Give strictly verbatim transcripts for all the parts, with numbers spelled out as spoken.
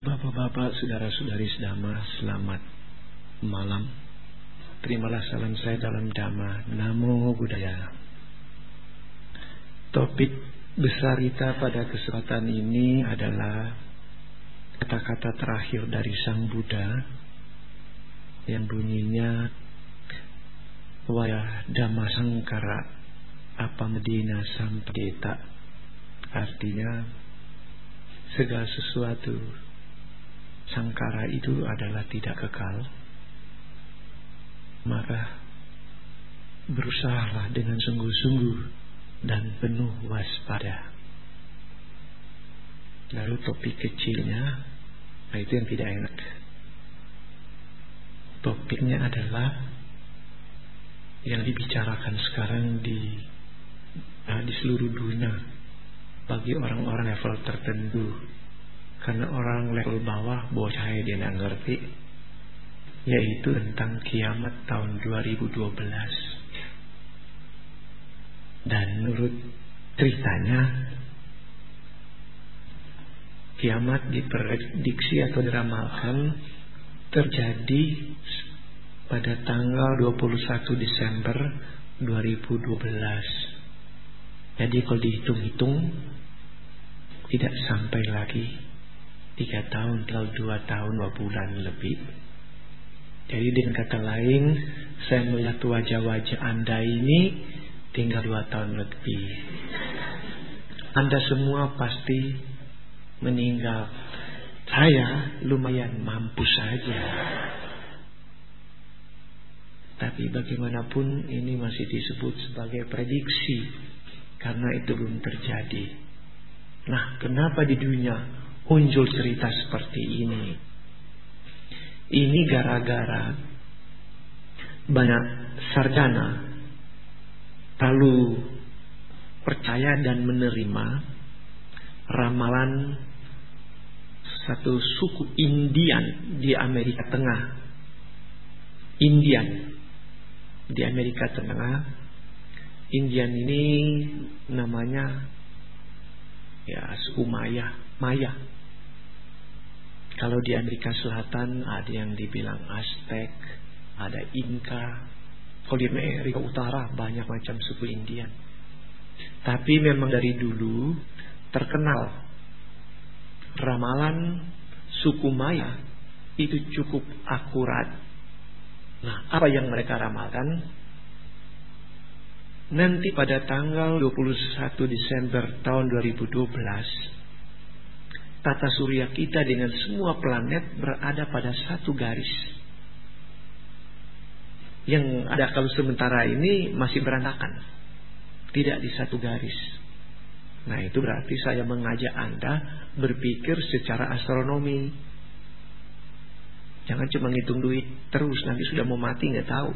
Bapak-bapak, saudara-saudari sedama, selamat malam. Terimalah salam saya dalam Dhamma. Namo Buddhaya. Topik besar kita pada kesempatan ini adalah kata-kata terakhir dari Sang Buddha yang bunyinya Waya Dhamma Sangkara apa medina sampedeta. Artinya segala sesuatu sangkara itu adalah tidak kekal. Maka berusahalah dengan sungguh-sungguh dan penuh waspada. Lalu topik kecilnya, nah itu yang tidak enak. Topiknya adalah yang dibicarakan sekarang di nah, di seluruh dunia bagi orang-orang level tertentu. Karena orang level bawah bocah dia nggak ngerti, yaitu tentang kiamat tahun dua ribu dua belas. Dan menurut ceritanya, kiamat diprediksi atau diramalkan terjadi pada tanggal dua puluh satu Desember dua ribu dua belas. Jadi kalau dihitung-hitung tidak sampai lagi tiga tahun, tinggal dua tahun dua bulan lebih. Jadi dengan kata lain, saya melihat wajah-wajah Anda ini tinggal dua tahun lebih. Anda semua pasti meninggal. Saya lumayan mampu saja. Tapi bagaimanapun ini masih disebut sebagai prediksi, karena itu belum terjadi. Nah, kenapa di dunia muncul cerita seperti ini? Ini gara-gara banyak sarjana lalu percaya dan menerima ramalan satu suku Indian di Amerika Tengah. Indian di Amerika Tengah. Indian ini namanya ya suku Maya, Maya. Kalau di Amerika Selatan ada yang dibilang Aztec, ada Inca. Kalau di Amerika Utara banyak macam suku Indian. Tapi memang dari dulu terkenal ramalan suku Maya itu cukup akurat. Nah, apa yang mereka ramalkan? Nanti pada tanggal dua puluh satu Desember tahun dua ribu dua belas, tata surya kita dengan semua planet berada pada satu garis. Yang ada kalau sementara ini masih berantakan, tidak di satu garis. Nah, itu berarti saya mengajak Anda berpikir secara astronomi. Jangan cuma ngitung duit terus, nanti sudah mau mati nggak tahu.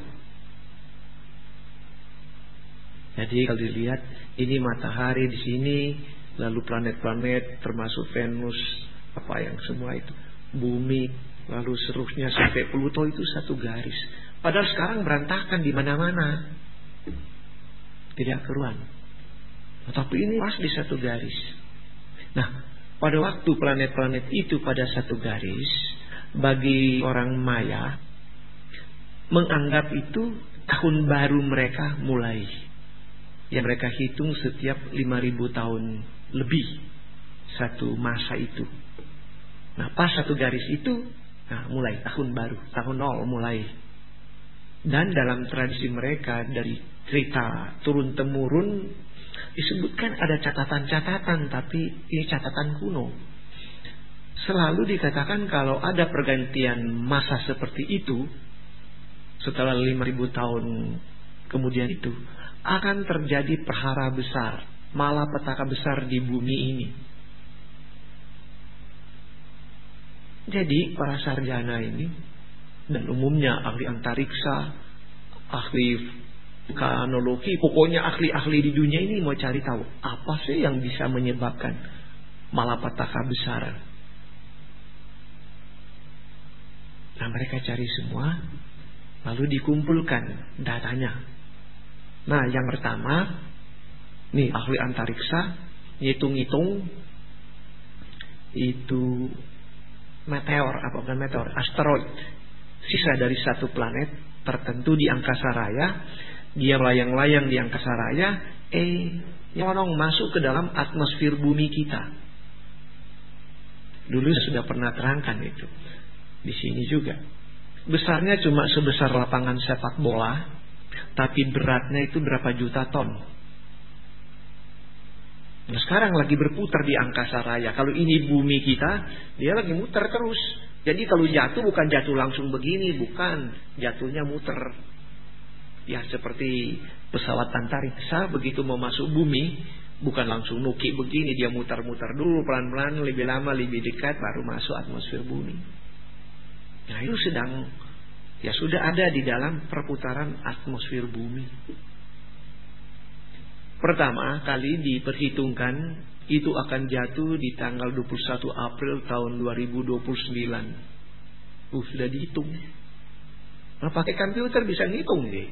Jadi kalau dilihat ini matahari di sini, lalu planet-planet termasuk Venus, apa yang semua itu, bumi, lalu seterusnya sampai Pluto itu satu garis. Padahal sekarang berantakan di mana-mana, tidak keruan. Nah, tapi ini pas di satu garis. Nah, pada waktu planet-planet itu pada satu garis, bagi orang Maya menganggap itu tahun baru mereka mulai, yang mereka hitung setiap lima ribu tahun lebih satu masa itu. Nah, pas satu garis itu, nah mulai tahun baru, tahun nol mulai. Dan dalam tradisi mereka dari cerita turun temurun disebutkan ada catatan-catatan, tapi ini catatan kuno. Selalu dikatakan kalau ada pergantian masa seperti itu setelah lima ribu tahun kemudian itu akan terjadi perhara besar, malapetaka besar di bumi ini. Jadi para sarjana ini dan umumnya ahli antariksa, ahli vulkanologi, pokoknya ahli-ahli di dunia ini mau cari tahu apa sih yang bisa menyebabkan malapetaka besar. Nah, mereka cari semua, lalu dikumpulkan datanya. Nah, yang pertama, nih ahli antariksa ngitung-ngitung itu meteor, apa bukan meteor, asteroid, sisa dari satu planet tertentu di angkasa raya. Dia melayang-layang di angkasa raya, eh nyolong masuk ke dalam atmosfer bumi kita. Dulu sudah pernah terangkan itu. Di sini juga. Besarnya cuma sebesar lapangan sepak bola, tapi beratnya itu berapa juta ton. Nah, sekarang lagi berputar di angkasa raya. Kalau ini bumi kita, dia lagi muter terus. Jadi kalau jatuh bukan jatuh langsung begini, bukan. Jatuhnya muter. Ya seperti pesawat antariksa begitu mau masuk bumi, bukan langsung nuki begini, dia muter-muter dulu pelan-pelan, lebih lama, lebih dekat, baru masuk atmosfer bumi. Nah itu sedang, ya sudah ada di dalam perputaran atmosfer bumi. Pertama kali diperhitungkan itu akan jatuh di tanggal dua puluh satu April tahun dua ribu dua puluh sembilan. Uh, sudah dihitung. Nah pakai komputer bisa ngitung deh.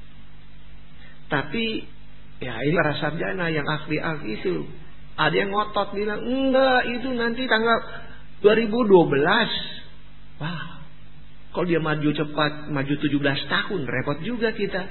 Tapi ya ini para sarjana yang ahli-ahli itu, ada yang ngotot bilang enggak, itu nanti tanggal dua ribu dua belas. Wah, kalau dia maju cepat, maju tujuh belas tahun, repot juga kita.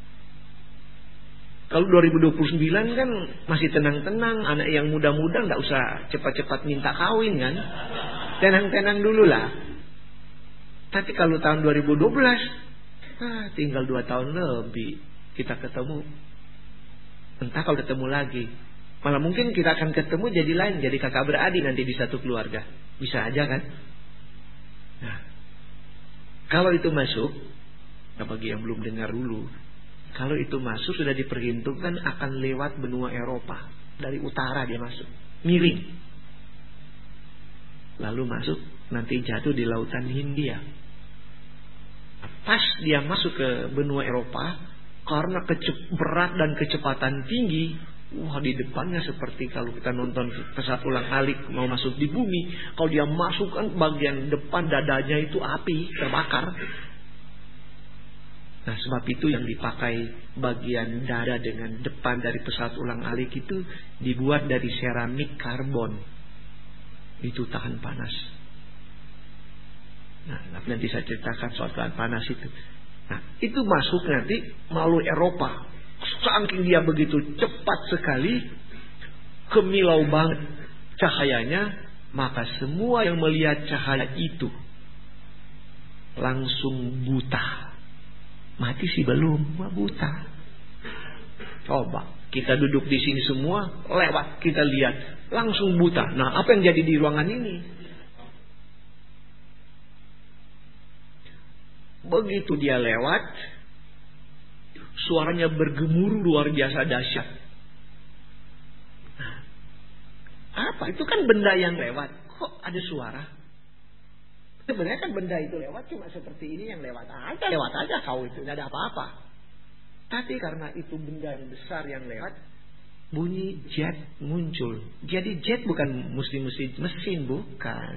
Kalau dua ribu dua puluh sembilan kan masih tenang-tenang, anak yang muda-muda nggak usah cepat-cepat minta kawin kan, tenang-tenang dulu lah. Tapi kalau tahun dua ribu dua belas, ah, tinggal dua tahun lebih kita ketemu. Entah kalau ketemu lagi, malah mungkin kita akan ketemu jadi lain, jadi kakak beradik nanti di satu keluarga. Bisa aja kan. Nah, kalau itu masuk, nah bagi yang belum dengar dulu, kalau itu masuk sudah diperhitungkan akan lewat benua Eropa. Dari utara dia masuk, miring, lalu masuk nanti jatuh di lautan Hindia. Pas dia masuk ke benua Eropa, karena kecep, berat dan kecepatan tinggi, wah di depannya seperti kalau kita nonton pesawat ulang-alik mau masuk di bumi. Kalau dia masukkan bagian depan dadanya itu api terbakar. Nah sebab itu yang dipakai bagian dada dengan depan dari pesawat ulang-alik itu dibuat dari seramik karbon. Itu tahan panas. Nah nanti saya ceritakan soal tahan panas itu. Nah itu masuk nanti melalui Eropa. Saking dia begitu cepat sekali, kemilau banget cahayanya, maka semua yang melihat cahaya itu langsung buta. Mati sih belum, buta. Coba kita duduk di sini semua, lewat kita lihat langsung buta. Nah apa yang jadi di ruangan ini? Begitu dia lewat, suaranya bergemuruh luar biasa dahsyat. Nah, apa? Itu kan benda yang lewat. Kok ada suara? Sebenarnya kan benda itu lewat cuma seperti ini yang lewat aja, lewat aja kau itu, tidak ada apa-apa. Tapi karena itu benda yang besar yang lewat, bunyi jet muncul. Jadi jet bukan mesti-mesti mesin, bukan.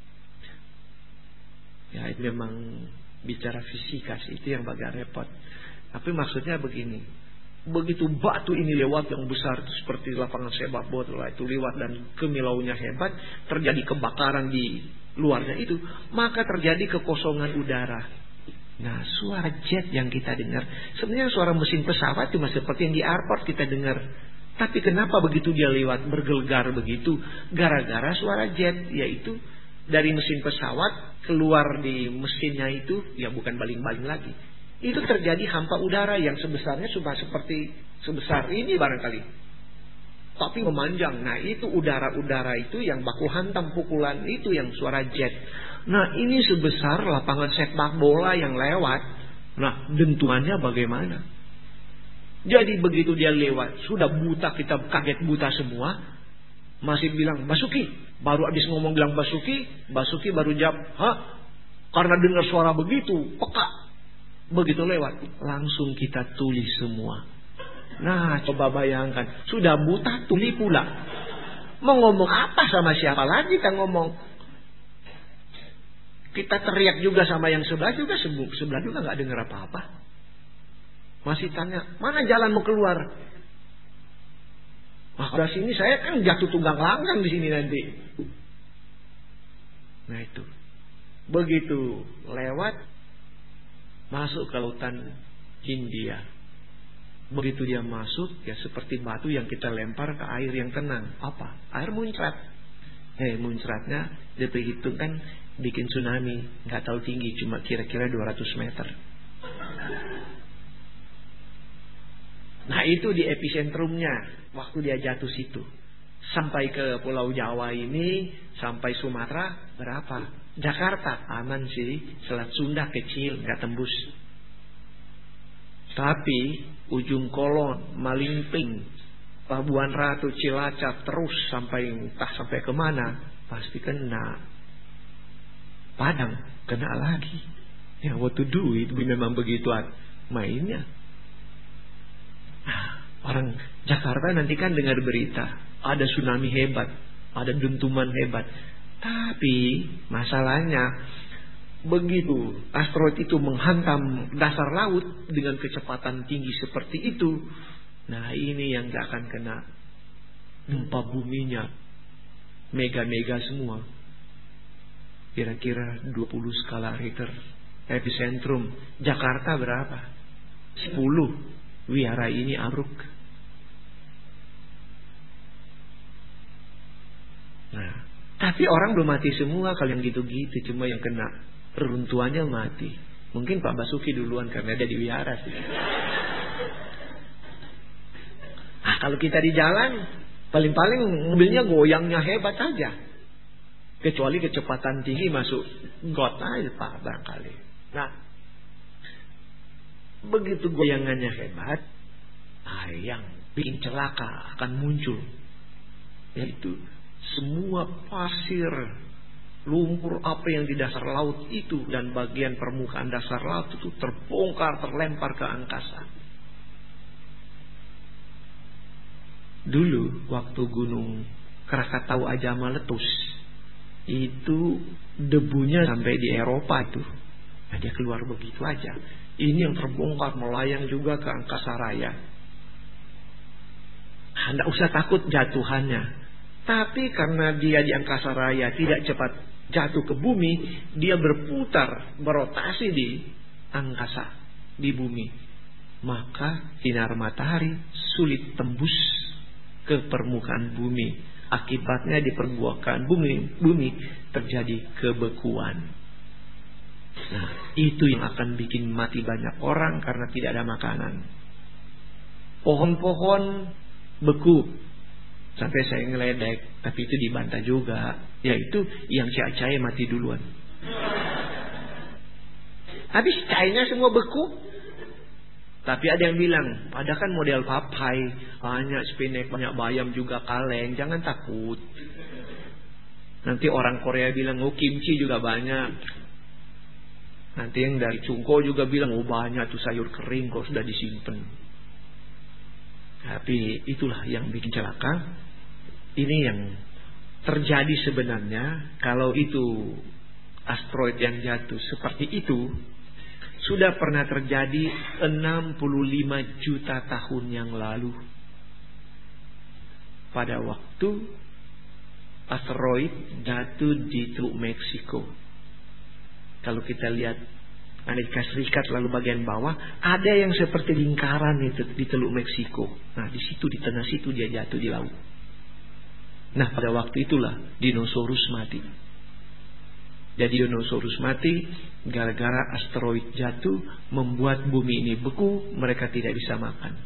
Ya itu memang bicara fisika itu yang agak repot. Tapi maksudnya begini, begitu batu ini lewat yang besar itu seperti lapangan sepak bola itu lewat dan kemilaunya hebat, terjadi kebakaran di luarnya itu, maka terjadi kekosongan udara. Nah suara jet yang kita dengar sebenarnya suara mesin pesawat cuma seperti yang di airport kita dengar. Tapi kenapa begitu dia lewat bergelegar begitu? Gara-gara suara jet, yaitu dari mesin pesawat keluar di mesinnya itu, ya bukan baling-baling lagi. Itu terjadi hampa udara yang sebesarnya cuma seperti sebesar ini barangkali, tapi memanjang. Nah itu udara-udara itu yang baku hantam pukulan itu yang suara jet. Nah ini sebesar lapangan sepak bola yang lewat. Nah dentumannya bagaimana? Jadi begitu dia lewat, sudah buta, kita kaget buta semua. Masih bilang Basuki, baru habis ngomong bilang Basuki, Basuki baru jawab, hah? Karena dengar suara begitu, peka. Begitu lewat, langsung kita tuli semua. Nah coba bayangkan, sudah buta tuli pula. Mau ngomong apa sama siapa lagi kita ngomong? Kita teriak juga sama yang sebelah juga, sebelah juga gak dengar apa-apa. Masih tanya, mana jalan mau keluar? Nah, dari sini saya kan jatuh tunggang langgang di sini nanti. Nah itu. Begitu lewat, masuk ke lautan Hindia. Begitu dia masuk, ya seperti batu yang kita lempar ke air yang tenang. Apa? Air muncrat. Eh muncratnya diperhitungkan bikin tsunami. Gak tahu tinggi, cuma kira-kira dua ratus meter. Nah itu di epicentrumnya waktu dia jatuh situ. Sampai ke Pulau Jawa ini, sampai Sumatera berapa? Jakarta aman sih, Selat Sunda kecil, gak tembus. Tapi ujung Kolon, Malingping, Pelabuhan Ratu, Cilacap, terus sampai entah sampai kemana, pasti kena. Padang kena lagi. Ya what to do, itu memang begitu mainnya. Nah, orang Jakarta nanti kan dengar berita ada tsunami hebat, ada dentuman hebat. Tapi masalahnya begitu asteroid itu menghantam dasar laut dengan kecepatan tinggi seperti itu, nah ini yang gak akan kena gempa buminya mega-mega semua. Kira-kira dua puluh skala Richter. Epicentrum Jakarta berapa? sepuluh. Wihara ini ambruk. Nah, tapi orang belum mati semua kalau yang gitu-gitu, cuma yang kena reruntuhannya mati. Mungkin Pak Basuki duluan karena dia di wihara sih. Nah, kalau kita di jalan, paling-paling mobilnya goyangnya hebat aja. Kecuali kecepatan tinggi masuk got aja Pak barangkali. Nah, begitu goyangannya hebat, nah yang bikin celaka akan muncul, yaitu semua pasir, lumpur apa yang di dasar laut itu dan bagian permukaan dasar laut itu terbongkar, terlempar ke angkasa. Dulu waktu gunung Krakatau aja meletus, itu debunya sampai di Eropa tuh. Nah, dia keluar begitu aja. Ini yang terbongkar melayang juga ke angkasa raya. Anda usah takut jatuhannya. Tapi karena dia di angkasa raya tidak cepat jatuh ke bumi, dia berputar, berotasi di angkasa, di bumi. Maka sinar matahari sulit tembus ke permukaan bumi. Akibatnya di permukaan bumi, bumi terjadi kebekuan. Nah, itu yang akan bikin mati banyak orang karena tidak ada makanan. Pohon-pohon beku. Sampai saya ngeledek, tapi itu dibantah juga. Yaitu yang cahaya mati duluan. Habis cahayanya semua beku. Tapi ada yang bilang, ada kan model papai, banyak spinach, banyak bayam juga kaleng. Jangan takut. Nanti orang Korea bilang, oh kimchi juga banyak. Nanti yang dari Cungko juga bilang, oh banyak tuh sayur kering kok sudah disimpan. Tapi itulah yang bikin celaka. Ini yang terjadi sebenarnya. Kalau itu asteroid yang jatuh seperti itu, sudah pernah terjadi enam puluh lima juta tahun yang lalu. Pada waktu asteroid jatuh di Teluk Meksiko. Kalau kita lihat Amerika Serikat lalu bagian bawah, ada yang seperti lingkaran itu di Teluk Meksiko. Nah, di situ di tengah situ dia jatuh di laut. Nah, pada waktu itulah dinosaurus mati. Jadi dinosaurus mati gara-gara asteroid jatuh membuat bumi ini beku, mereka tidak bisa makan.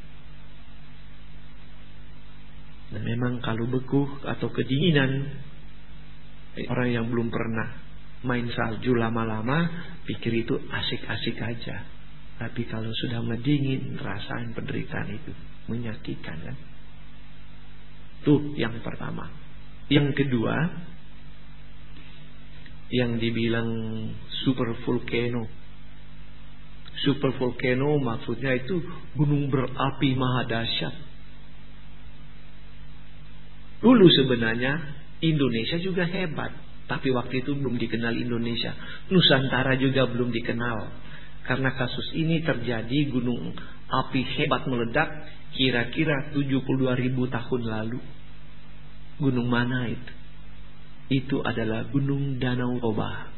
Dan memang kalau beku atau kedinginan, orang yang belum pernah main salju lama-lama pikir itu asik-asik aja. Tapi kalau sudah mendingin, rasain penderitaan itu menyakitkan kan. Itu yang pertama. Yang kedua, yang dibilang super volcano. Super volcano maksudnya itu gunung berapi maha dahsyat. Dulu sebenarnya Indonesia juga hebat. Tapi waktu itu belum dikenal Indonesia. Nusantara juga belum dikenal. Karena kasus ini terjadi gunung api hebat meledak kira-kira tujuh puluh dua ribu tahun lalu. Gunung mana itu? itu adalah Gunung Danau Toba.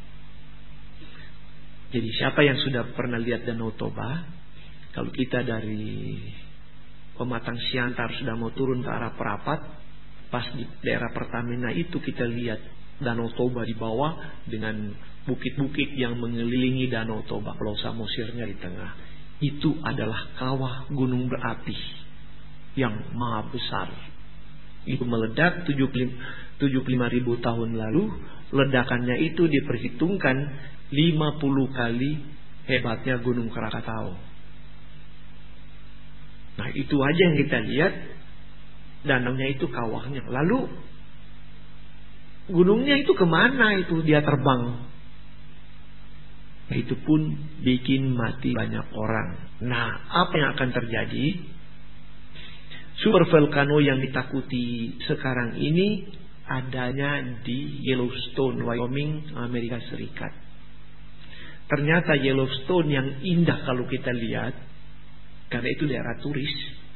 Jadi siapa yang sudah pernah lihat Danau Toba, kalau kita dari Pematang Siantar sudah mau turun ke arah Perapat, pas di daerah Pertamina itu kita lihat Danau Toba di bawah dengan bukit-bukit yang mengelilingi Danau Toba, Pulau Samosirnya di tengah. Itu adalah kawah gunung berapi yang maha besar. Itu meledak tujuh puluh lima ribu tahun lalu. Ledakannya itu diperhitungkan lima puluh kali hebatnya Gunung Krakatau. Nah, itu aja yang kita lihat. Danaunya itu, kawahnya. Lalu gunungnya itu kemana itu dia terbang? Nah, itu pun bikin mati banyak orang. Nah, apa yang akan terjadi? Super volcano yang ditakuti sekarang ini adanya di Yellowstone, Wyoming, Amerika Serikat. Ternyata Yellowstone yang indah kalau kita lihat, karena itu daerah turis,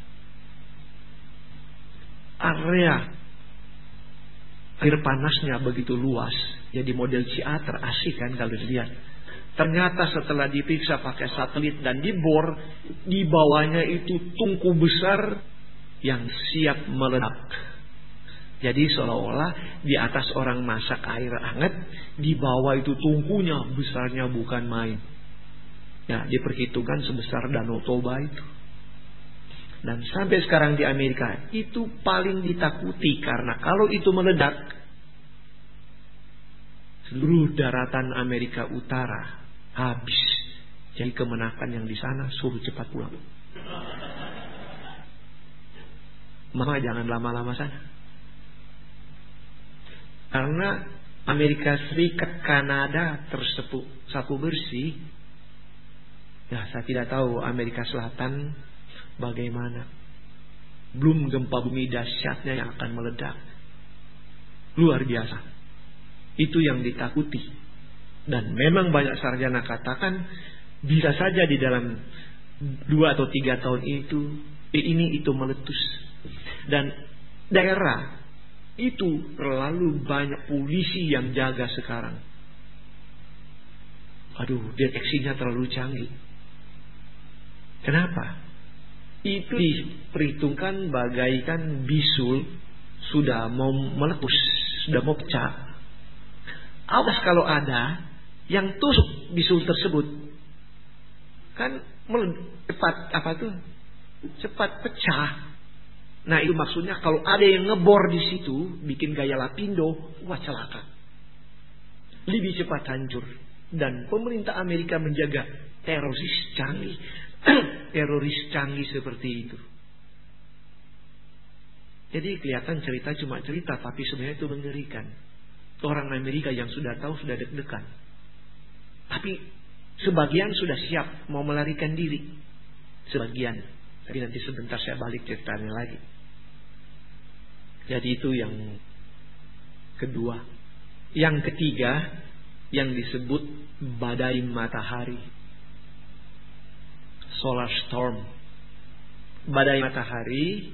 area air panasnya begitu luas, jadi model Ciater, asik kan kalau dilihat. Ternyata setelah diperiksa pakai satelit dan dibor, di bawahnya itu tungku besar yang siap meledak. Jadi seolah-olah di atas orang masak air hangat, di bawah itu tungkunya besarnya bukan main. Ya, diperhitungkan sebesar Danau Toba itu. Dan sampai sekarang di Amerika itu paling ditakuti, karena kalau itu meledak, seluruh daratan Amerika Utara habis. Jadi kemenakan yang di sana suruh cepat pulang. Mama jangan lama-lama sana. Karena Amerika Serikat, Kanada tersapu sapu bersih. Ya, saya tidak tahu Amerika Selatan bagaimana. Belum gempa bumi dahsyatnya yang akan meledak. Luar biasa. Itu yang ditakuti. Dan memang banyak sarjana katakan bisa saja di dalam dua atau tiga tahun itu ini itu meletus. Dan daerah itu terlalu banyak polisi yang jaga sekarang. Aduh, deteksinya terlalu canggih. Kenapa? Itu diperhitungkan bagaikan bisul sudah mau meletus, sudah mau pecah. Awas kalau ada yang tusuk bisul tersebut, kan cepat apa tuh? Cepat pecah. Nah, itu maksudnya kalau ada yang ngebor di situ, bikin gaya lapindo, wah celaka. Lebih cepat hancur. Dan pemerintah Amerika menjaga teroris canggih. Teroris canggih seperti itu. Jadi kelihatan cerita cuma cerita, tapi sebenarnya itu mengerikan. Orang Amerika yang sudah tahu sudah deg-degan. Tapi sebagian sudah siap mau melarikan diri. Sebagian. Tapi nanti sebentar saya balik ceritanya lagi. Jadi itu yang kedua. Yang ketiga, yang disebut badai matahari, solar storm. Badai matahari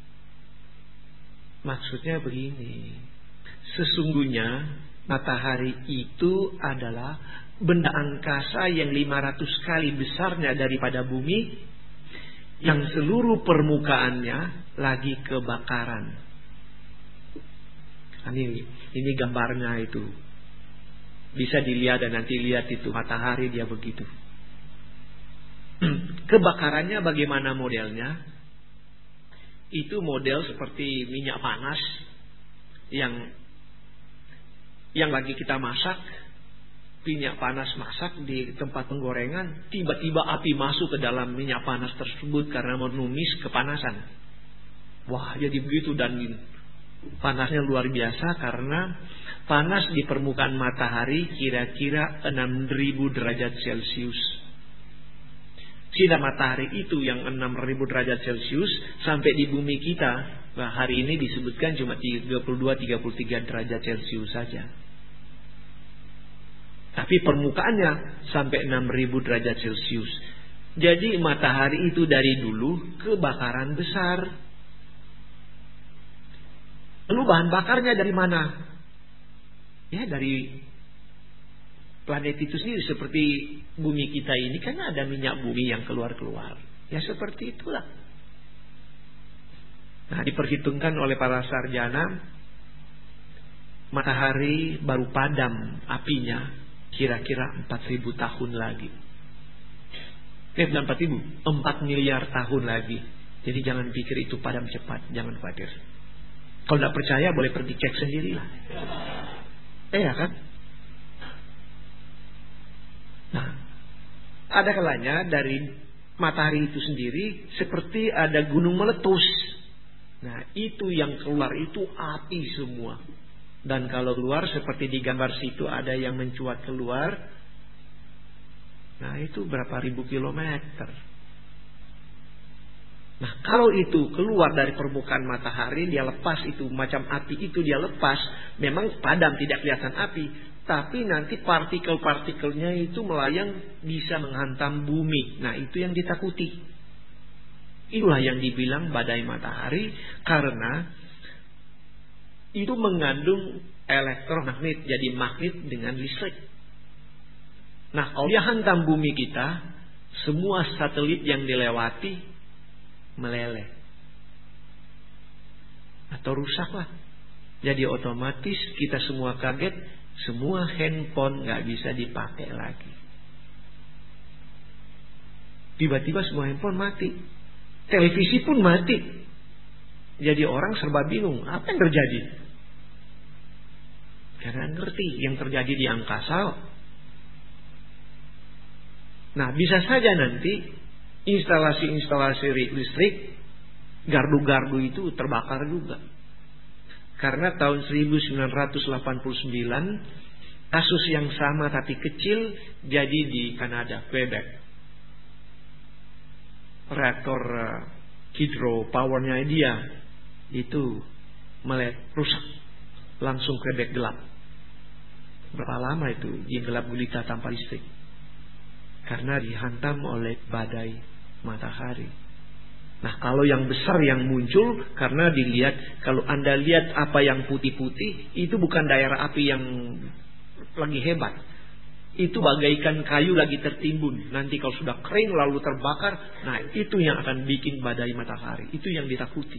maksudnya begini. Sesungguhnya matahari itu adalah benda angkasa yang lima ratus kali besarnya daripada bumi, yang seluruh permukaannya lagi kebakaran. Ini, ini gambarnya itu. Bisa dilihat dan nanti lihat itu matahari dia begitu. Kebakarannya bagaimana modelnya? Itu model seperti minyak panas yang yang lagi kita masak. Minyak panas masak di tempat penggorengan, tiba-tiba api masuk ke dalam minyak panas tersebut karena menumis kepanasan. Wah, jadi begitu. Dan panasnya luar biasa karena panas di permukaan matahari kira-kira enam ribu derajat Celcius. Sinar matahari itu yang enam ribu derajat Celcius sampai di bumi kita, nah hari ini disebutkan cuma tiga puluh dua sampai tiga puluh tiga derajat Celcius saja. Tapi permukaannya sampai enam ribu derajat Celcius. Jadi matahari itu dari dulu kebakaran besar. Lalu bahan bakarnya dari mana? Ya, dari planet itu sendiri, seperti bumi kita ini kan ada minyak bumi yang keluar-keluar. Ya seperti itulah. Nah, diperhitungkan oleh para sarjana, matahari baru padam apinya kira-kira empat ribu tahun lagi. Eh, bukan empat ribu, empat miliar tahun lagi. Jadi jangan pikir itu padam cepat, jangan khawatir. Kalau tidak percaya boleh pergi cek sendirilah. Eh ya kan? Nah, ada kalanya dari matahari itu sendiri seperti ada gunung meletus. Nah, itu yang keluar itu api semua. Dan kalau keluar seperti di gambar situ ada yang mencuat keluar. Nah, itu berapa ribu kilometer. Nah, kalau itu keluar dari permukaan matahari, dia lepas itu macam api itu dia lepas, memang padam tidak kelihatan api, tapi nanti partikel-partikelnya itu melayang bisa menghantam bumi. Nah, itu yang ditakuti. Itulah yang dibilang badai matahari, karena itu mengandung elektromagnet, jadi magnet dengan listrik. Nah, kalau dia hantam bumi kita, semua satelit yang dilewati meleleh atau rusaklah. Jadi otomatis kita semua kaget, semua handphone nggak bisa dipakai lagi. Tiba-tiba semua handphone mati, televisi pun mati. Jadi orang serba bingung, apa yang terjadi? Karena ngerti yang terjadi di angkasa. Nah, bisa saja nanti instalasi-instalasi listrik, gardu-gardu itu terbakar juga. Karena tahun seribu sembilan ratus delapan puluh sembilan kasus yang sama tapi kecil jadi di Kanada, Quebec. Reaktor uh, hidropowernya dia itu meleleh, rusak, langsung Quebec gelap. Berapa lama itu di gelap gulita tanpa listrik? Karena dihantam oleh badai matahari. Nah, kalau yang besar yang muncul karena dilihat, kalau Anda lihat apa yang putih-putih, itu bukan daerah api yang lagi hebat. Itu bagaikan kayu lagi tertimbun. Nanti kalau sudah kering lalu terbakar, nah itu yang akan bikin badai matahari. Itu yang ditakuti.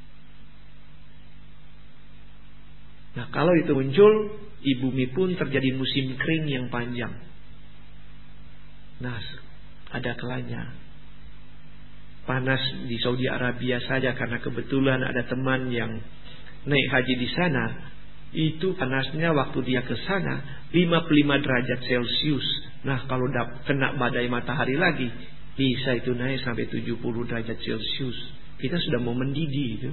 Nah, kalau itu muncul, di bumi pun terjadi musim kering yang panjang. Nah, ada kalanya panas di Saudi Arabia saja, karena kebetulan ada teman yang naik haji di sana. Itu panasnya waktu dia ke sana lima puluh lima derajat Celcius. Nah, kalau kena badai matahari lagi bisa itu naik sampai tujuh puluh derajat Celcius. Kita sudah mau mendidih itu.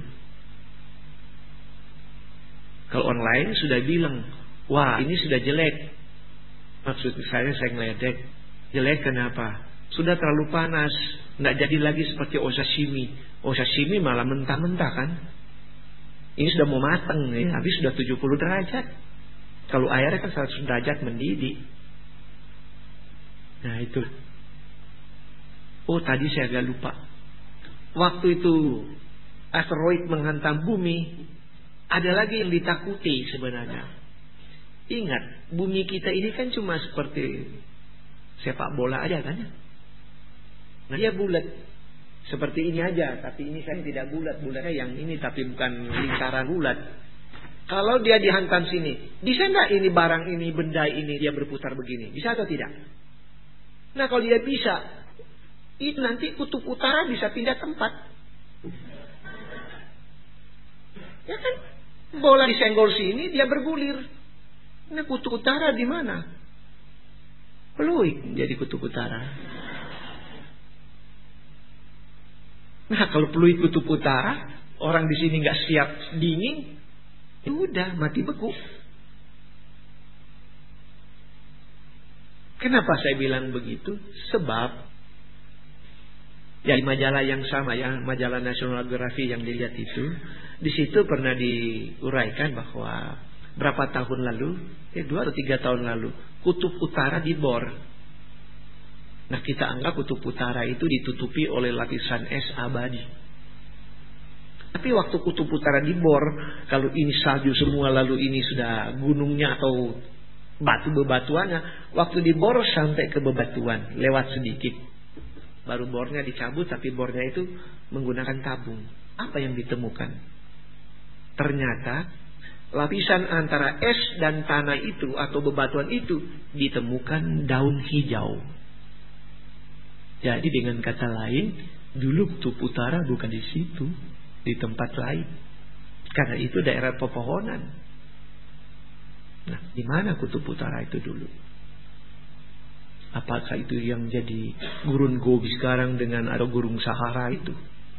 Kalau orang lain sudah bilang, wah ini sudah jelek. Maksud saya saya ngeledek. Jelek kenapa? Sudah terlalu panas, nggak jadi lagi seperti osashimi. Osashimi malah mentah-mentah kan? Ini sudah mau matang nih, habis sudah tujuh puluh derajat. Kalau airnya kan seratus derajat mendidih. Nah itu. Oh tadi saya agak lupa. Waktu itu asteroid menghantam bumi, ada lagi yang ditakuti sebenarnya. Ingat, bumi kita ini kan cuma seperti sepak bola aja kan? Nah, dia bulat seperti ini aja, tapi ini kan tidak bulat, bulatnya yang ini tapi bukan lingkaran bulat. Kalau dia dihantam sini, bisa nggak ini barang ini, benda ini dia berputar begini? Bisa atau tidak? Nah, kalau dia bisa, itu nanti kutub utara bisa pindah tempat. Ya kan? Bola disenggol sini, dia bergulir. Nah, kutub utara di mana? Pluit jadi kutub utara. Nah, kalau Pluit kutub utara, orang di sini nggak siap dingin, ya udah mati beku. Kenapa saya bilang begitu? Sebab ya di majalah yang sama, ya majalah National Geographic yang dilihat itu, di situ pernah diuraikan bahwa berapa tahun lalu, ya dua atau tiga tahun lalu, kutub utara dibor. Nah, kita anggap kutub utara itu ditutupi oleh lapisan es abadi. Tapi waktu kutub utara dibor, kalau ini salju semua lalu ini sudah gunungnya atau batu bebatuannya, waktu dibor sampai ke bebatuan lewat sedikit, baru bornya dicabut, tapi bornya itu menggunakan tabung. Apa yang ditemukan? Ternyata lapisan antara es dan tanah itu atau bebatuan itu ditemukan daun hijau. Jadi dengan kata lain, dulu kutub utara bukan di situ, di tempat lain. Karena itu daerah pepohonan. Nah, di mana kutub utara itu dulu? Apakah itu yang jadi gurun Gobi sekarang dengan atau gurun Sahara itu?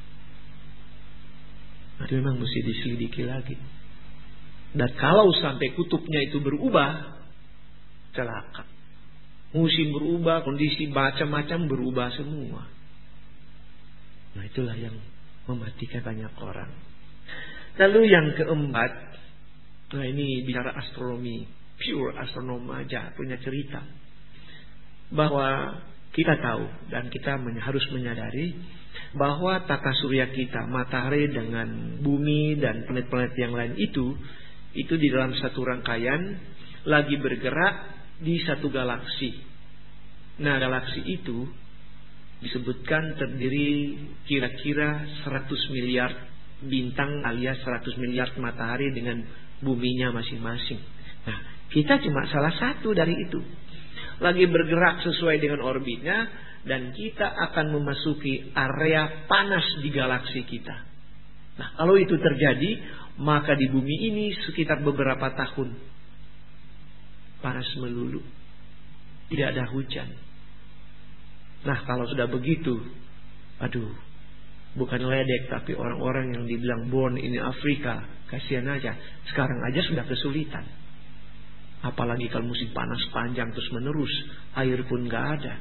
Nah, itu memang mesti diselidiki lagi. Dan kalau sampai kutubnya itu berubah, celaka. Musim berubah, kondisi macam-macam berubah semua. Nah, itulah yang mematikan banyak orang. Lalu yang keempat, nah ini bicara astronomi, pure astronom aja punya cerita. Bahwa kita tahu dan kita harus menyadari bahwa tata surya kita, matahari dengan bumi dan planet-planet yang lain itu, itu di dalam satu rangkaian lagi bergerak di satu galaksi. Nah, galaksi itu disebutkan terdiri kira-kira seratus miliar bintang alias seratus miliar matahari dengan buminya masing-masing. Nah, kita cuma salah satu dari itu. Lagi bergerak sesuai dengan orbitnya, dan kita akan memasuki area panas di galaksi kita. Nah, kalau itu terjadi, maka di bumi ini sekitar beberapa tahun panas melulu, tidak ada hujan. Nah, kalau sudah begitu, aduh, bukan ledek, tapi orang-orang yang dibilang born in Afrika, kasihan aja. Sekarang aja sudah kesulitan. Apalagi kalau musim panas panjang terus menerus, air pun gak ada.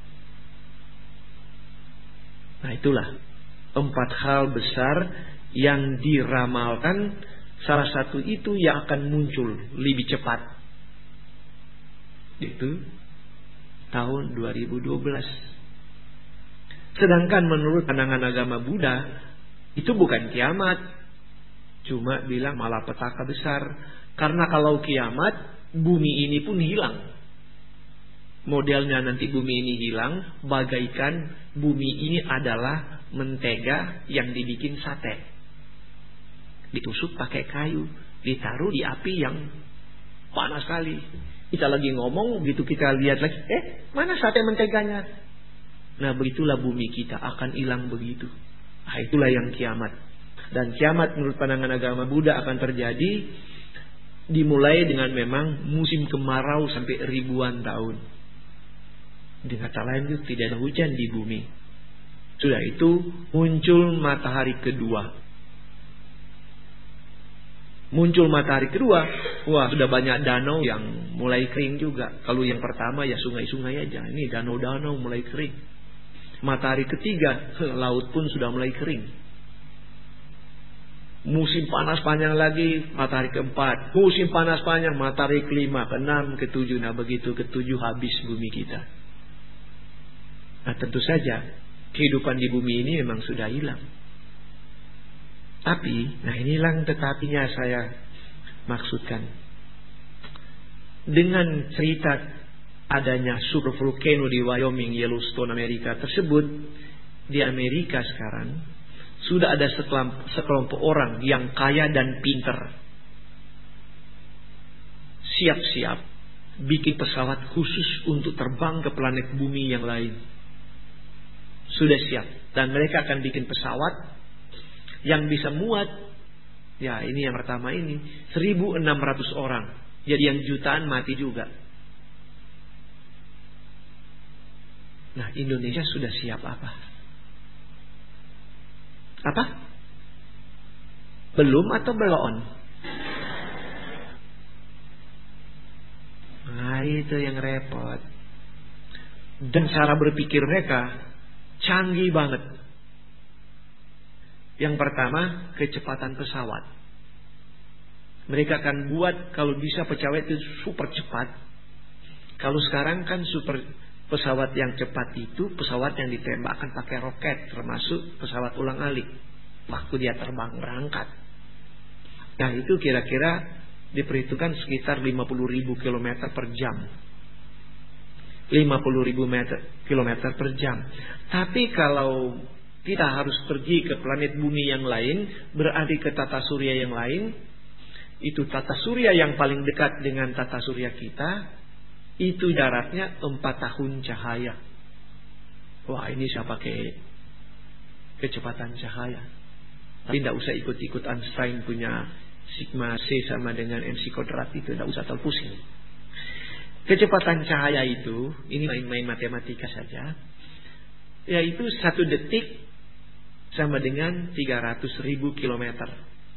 Nah, itulah empat hal besar yang diramalkan. Salah satu itu yang akan muncul lebih cepat, itu tahun dua ribu dua belas. Sedangkan menurut pandangan agama Buddha, itu bukan kiamat, cuma bilang malapetaka besar. Karena kalau kiamat, bumi ini pun hilang. Modelnya nanti bumi ini hilang, bagaikan bumi ini adalah mentega yang dibikin sate. Ditusuk pakai kayu, ditaruh di api yang panas sekali. Kita lagi ngomong, begitu kita lihat lagi, eh mana sate menteganya? Nah, begitulah bumi kita akan hilang begitu. Nah, itulah yang kiamat. Dan kiamat menurut pandangan agama Buddha akan terjadi dimulai dengan memang musim kemarau sampai ribuan tahun. Dengan kata lain itu tidak ada hujan di bumi. Sudah itu muncul matahari kedua. Muncul matahari kedua, wah sudah banyak danau yang mulai kering juga. Kalau yang pertama ya sungai-sungai aja, ini danau-danau mulai kering. Matahari ketiga, laut pun sudah mulai kering. Musim panas panjang lagi, matahari keempat. Musim panas panjang, matahari kelima, keenam, ketujuh. Nah begitu ketujuh habis bumi kita. Nah tentu saja kehidupan di bumi ini memang sudah hilang. Tapi, nah inilah tetapinya saya maksudkan. Dengan cerita adanya super volcano di Wyoming, Yellowstone, Amerika tersebut, di Amerika sekarang sudah ada sekelompok orang yang kaya dan pinter, siap-siap bikin pesawat khusus untuk terbang ke planet bumi yang lain. Sudah siap. Dan mereka akan bikin pesawat yang bisa muat, ya ini yang pertama ini, seribu enam ratus orang. Jadi yang jutaan mati juga. Nah, Indonesia sudah siap apa? Apa? Belum atau belum? Nah, itu yang repot. Dan cara berpikir mereka canggih banget. Yang pertama, kecepatan pesawat. Mereka akan buat kalau bisa pesawat itu super cepat. Kalau sekarang kan super pesawat yang cepat itu pesawat yang ditembakkan pakai roket, termasuk pesawat ulang-alik. waktu dia terbang berangkat. Nah itu kira-kira diperhitungkan sekitar lima puluh ribu kilometer per jam. lima puluh ribu kilometer per jam. Tapi kalau kita harus pergi ke planet bumi yang lain, berarti ke tata surya yang lain, itu tata surya yang paling dekat dengan tata surya kita, itu jaraknya empat tahun cahaya. Wah, ini saya pakai kecepatan cahaya. Tapi tidak usah ikut-ikut Einstein punya sigma C sama dengan M C kuadrat itu, tidak usah terlalu pusing. Kecepatan cahaya itu, ini main-main matematika saja, yaitu satu detik sama dengan tiga ratus ribu kilometer.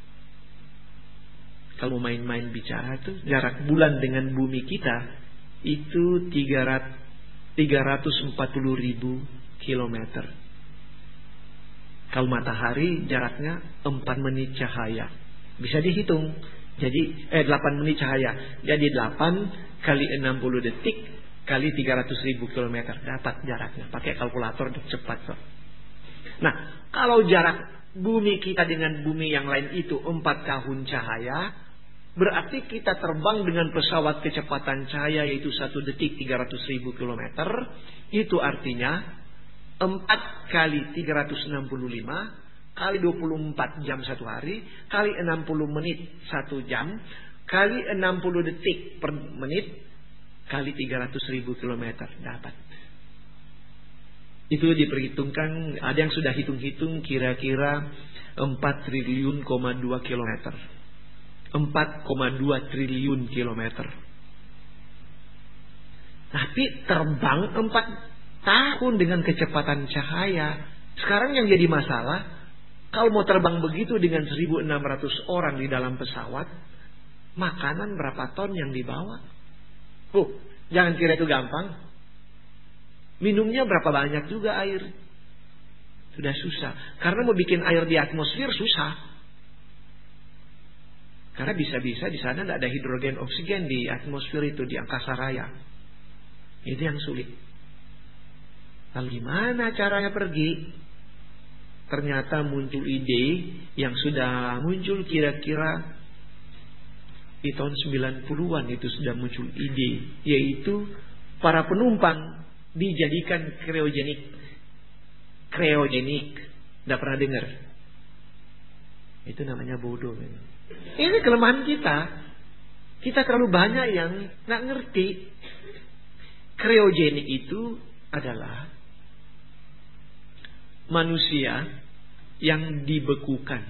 Kalau main-main bicara itu, jarak bulan dengan bumi kita itu tiga ratus empat puluh ribu kilometer. Kalau matahari jaraknya empat menit cahaya. Bisa dihitung. Jadi eh delapan menit cahaya. Jadi delapan kali enam puluh detik kali tiga ratus ribu kilometer dapat jaraknya. Pakai kalkulator cepat so. Nah, kalau jarak bumi kita dengan bumi yang lain itu empat tahun cahaya, berarti kita terbang dengan pesawat kecepatan cahaya yaitu satu detik tiga ratus ribu kilometer. Itu artinya empat kali tiga ratus enam puluh lima kali dua puluh empat jam satu hari, kali enam puluh menit satu jam, kali enam puluh detik per menit, kali tiga ratus ribu kilometer dapat. Itu diperhitungkan, ada yang sudah hitung-hitung kira-kira empat triliun koma dua kilometer. empat koma dua triliun kilometer. Tapi terbang empat tahun dengan kecepatan cahaya. Sekarang yang jadi masalah, kalau mau terbang begitu dengan seribu enam ratus orang di dalam pesawat, makanan berapa ton yang dibawa? Oh, jangan kira itu gampang. Minumnya berapa banyak juga air. Sudah susah. Karena mau bikin air di atmosfer susah. Karena bisa-bisa di sana tidak ada hidrogen oksigen di atmosfer itu, di angkasa raya. Itu yang sulit. Lalu gimana caranya pergi? Ternyata muncul ide yang sudah muncul kira-kira di tahun sembilan puluhan itu sudah muncul ide, yaitu para penumpang dijadikan kriogenik. Kriogenik, tidak pernah dengar? Itu namanya bodoh. Ini kelemahan kita. Kita terlalu banyak yang nggak ngerti. Kriogenik itu adalah manusia yang dibekukan.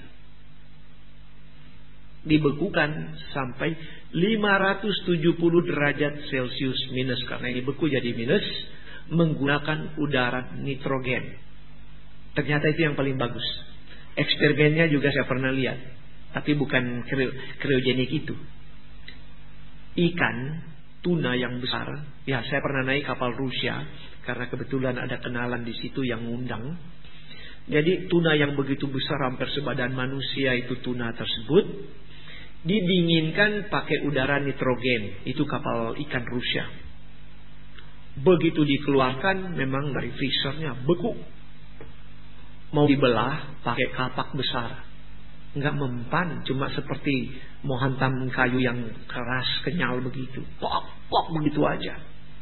Dibekukan sampai lima ratus tujuh puluh derajat Celcius minus. Karena dibeku jadi minus, menggunakan udara nitrogen. Ternyata itu yang paling bagus. Eksperimennya juga saya pernah lihat. Tapi bukan kriogenik itu. Ikan tuna yang besar. Ya, saya pernah naik kapal Rusia. Karena kebetulan ada kenalan di situ yang ngundang. Jadi tuna yang begitu besar, hampir sebadan manusia itu tuna tersebut, didinginkan pakai udara nitrogen. Itu kapal ikan Rusia. Begitu dikeluarkan, memang dari freezernya beku. Mau dibelah pakai kapak besar, nggak mempan, cuma seperti mau hantam kayu yang keras kenyal begitu, pok pok begitu aja.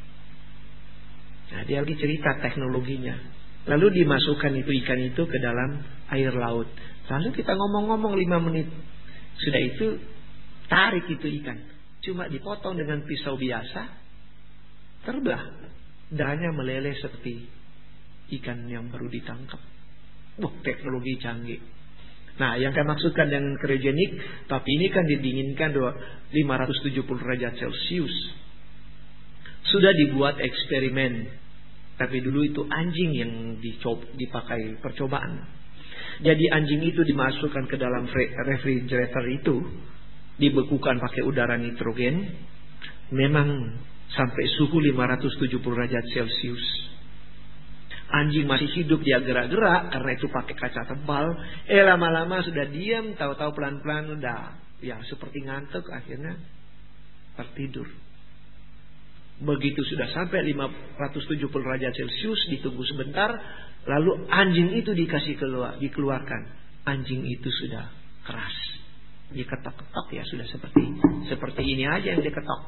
Nah, dia lagi cerita teknologinya. Lalu dimasukkan itu ikan itu ke dalam air laut. Lalu kita ngomong-ngomong lima menit. Sudah itu tarik itu ikan, cuma dipotong dengan pisau biasa, terbelah, darahnya meleleh seperti ikan yang baru ditangkap. Wah, teknologi canggih. Nah, yang saya maksudkan dengan kriogenik, tapi ini kan didinginkan lima ratus tujuh puluh derajat Celcius. Sudah dibuat eksperimen. Tapi dulu itu anjing yang dicoba, dipakai percobaan. Jadi anjing itu dimasukkan ke dalam refrigerator itu, dibekukan pakai udara nitrogen. Memang sampai suhu lima ratus tujuh puluh derajat Celcius. Anjing masih hidup, dia gerak-gerak karena itu pakai kaca tebal. Eh lama-lama sudah diam, tahu-tahu pelan-pelan udah ya seperti ngantuk, akhirnya tertidur. Begitu sudah sampai lima ratus tujuh puluh derajat Celcius, ditunggu sebentar, lalu anjing itu dikasih keluar, dikeluarkan. anjing itu sudah keras. Diketok-ketok ya sudah seperti seperti ini aja yang diketok.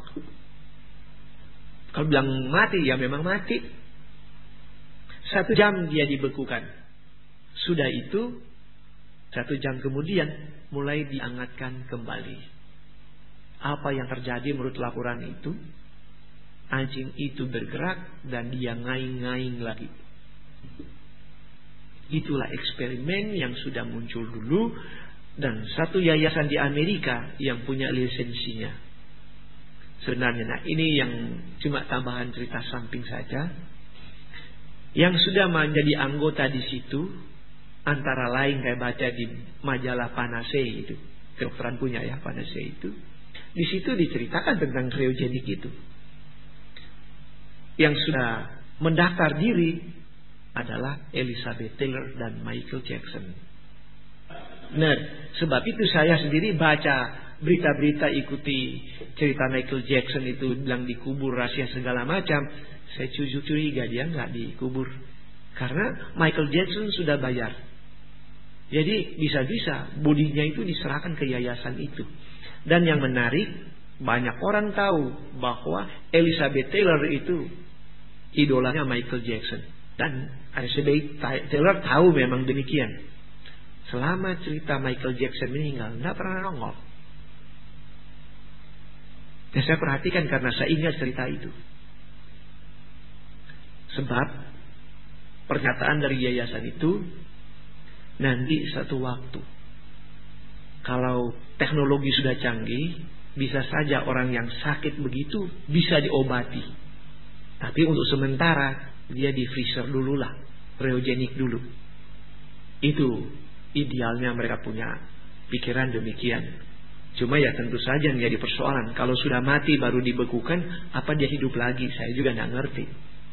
Kalau bilang mati ya memang mati. Satu jam dia dibekukan. Sudah itu satu jam kemudian mulai dihangatkan kembali. Apa yang terjadi menurut laporan itu? Anjing itu bergerak dan dia ngaing-ngaing lagi. Itulah eksperimen yang sudah muncul dulu. Dan satu yayasan di Amerika yang punya lisensinya. Sebenarnya, nah ini yang cuma tambahan cerita samping saja. Yang sudah menjadi anggota di situ, antara lain saya baca di majalah Panacea itu, kedokteran punya ya Panacea itu. Di situ diceritakan tentang kriogenik itu. Yang sudah mendaftar diri adalah Elizabeth Taylor dan Michael Jackson. Benar, sebab itu saya sendiri baca berita-berita, ikuti cerita Michael Jackson itu bilang dikubur rahasia segala macam. Saya curiga dia nggak dikubur karena Michael Jackson sudah bayar. Jadi bisa-bisa bodinya itu diserahkan ke yayasan itu. Dan yang menarik, banyak orang tahu bahwa Elizabeth Taylor itu idolanya Michael Jackson. Dan Elizabeth Taylor tahu memang demikian. Selama cerita Michael Jackson meninggal, tidak pernah nongol. Dan saya perhatikan karena saya ingat cerita itu. Sebab pernyataan dari yayasan itu, nanti satu waktu, kalau teknologi sudah canggih, bisa saja orang yang sakit begitu bisa diobati. Tapi untuk sementara dia di freezer dulu lah, kriogenik dulu. Itu idealnya mereka punya pikiran demikian. Cuma ya tentu saja menjadi persoalan. Kalau sudah mati baru dibekukan, apa dia hidup lagi? Saya juga tidak ngerti.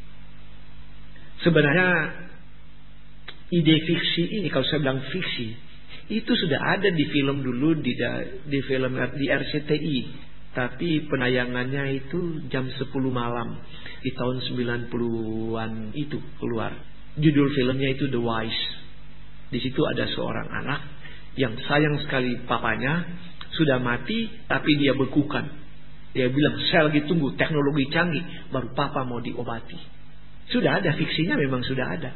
Sebenarnya ide fiksi ini, kalau saya bilang fiksi, itu sudah ada di film dulu, di, di film di R C T I. Tapi penayangannya itu jam sepuluh malam di tahun sembilan puluhan itu keluar. Judul filmnya itu The Wise. Di situ ada seorang anak yang sayang sekali papanya sudah mati, tapi dia bekukan. Dia bilang, saya lagi tunggu teknologi canggih baru papa mau diobati. Sudah ada fiksinya, memang sudah ada.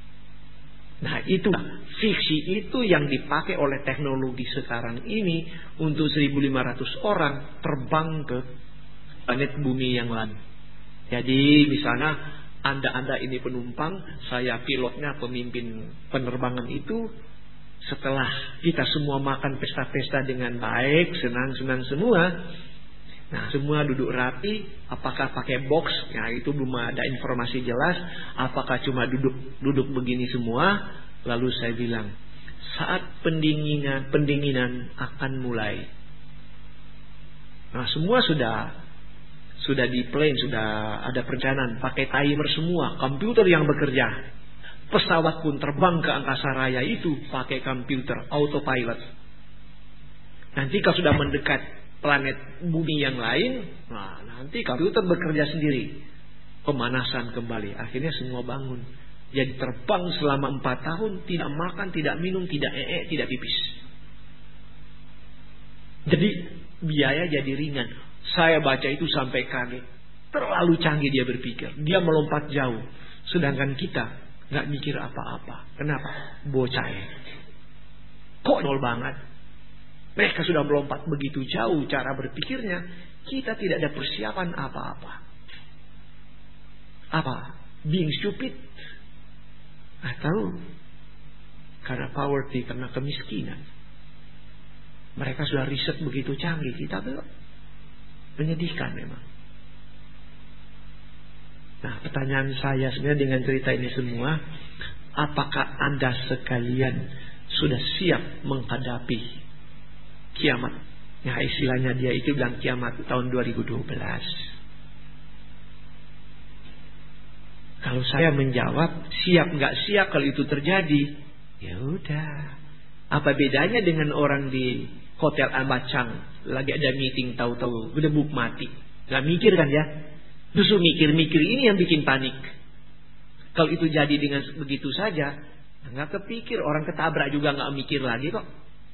Nah itu fiksi itu yang dipakai oleh teknologi sekarang ini untuk seribu lima ratus orang terbang ke planet bumi yang lain. Jadi misalnya Anda-anda ini penumpang, saya pilotnya, pemimpin penerbangan itu. Setelah kita semua makan pesta-pesta dengan baik, senang-senang semua, nah semua duduk rapi. Apakah pakai box? Nah itu belum ada informasi jelas. Apakah cuma duduk-duduk begini semua? Lalu saya bilang, saat pendinginan pendinginan akan mulai. Nah semua sudah sudah di plan, sudah ada perencanaan, pakai timer semua, komputer yang bekerja. Pesawat pun terbang ke angkasa raya itu pakai komputer autopilot. Nanti kalau sudah mendekat planet bumi yang lain, nah nanti komputer bekerja sendiri, pemanasan kembali. Akhirnya semua bangun. Jadi terbang selama empat tahun, tidak makan, tidak minum, tidak ee, tidak pipis. Jadi biaya jadi ringan. Saya baca itu sampai kaget. Terlalu canggih dia berpikir. Dia melompat jauh. Sedangkan kita nggak mikir apa-apa. Kenapa? Bocah. Kok nol banget. Mereka sudah melompat begitu jauh cara berpikirnya. Kita tidak ada persiapan apa-apa. Apa? Being stupid? Atau karena poverty, karena kemiskinan. Mereka sudah riset begitu canggih, kita belum. Menyedihkan memang. Nah pertanyaan saya sebenarnya dengan cerita ini semua, apakah Anda sekalian sudah siap menghadapi kiamat? Nah istilahnya dia itu bilang kiamat tahun dua ribu dua belas. Kalau saya menjawab siap nggak siap kalau itu terjadi, ya udah. Apa bedanya dengan orang di Hotel Ambacang lagi ada meeting, tahu-tahu udah buk mati, nggak mikir kan ya? Justru mikir-mikir ini yang bikin panik. Kalau itu jadi dengan begitu saja, Nggak kepikir, orang ketabrak juga nggak mikir lagi kok.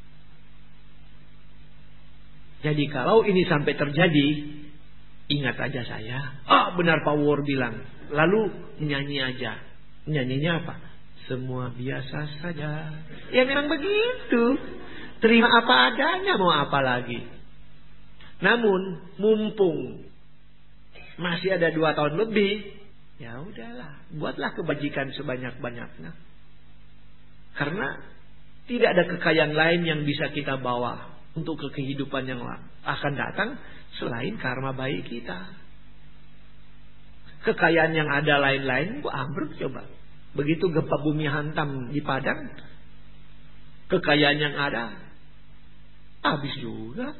Jadi kalau ini sampai terjadi, ingat aja saya. Ah, benar Pak War bilang. Lalu nyanyi aja. Nyanyinya apa? Semua biasa saja. Ya memang begitu. Terima apa adanya, mau apa lagi. Namun mumpung masih ada dua tahun lebih, ya udahlah, buatlah kebajikan sebanyak-banyaknya. Karena tidak ada kekayaan lain yang bisa kita bawa untuk ke kehidupan yang akan datang selain karma baik kita. Kekayaan yang ada lain-lain gua ambruk coba. Begitu gempa bumi hantam di Padang, kekayaan yang ada habis juga.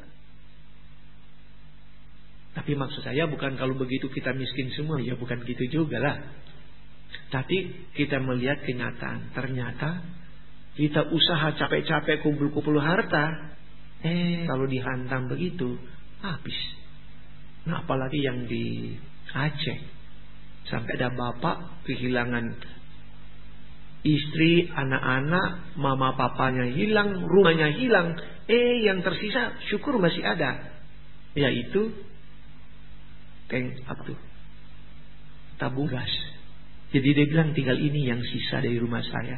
Tapi maksud saya bukan kalau begitu kita miskin semua, ya bukan gitu juga lah. Tapi kita melihat kenyataan, ternyata kita usaha capek-capek kumpul-kumpul harta, eh kalau dihantam begitu habis. Nah apalagi yang di Aceh, sampai ada bapak kehilangan istri, anak-anak, mama papanya hilang, rumahnya hilang, eh yang tersisa syukur masih ada, yaitu tank apa tuh? Tabung gas. Jadi dia bilang tinggal ini yang sisa dari rumah saya.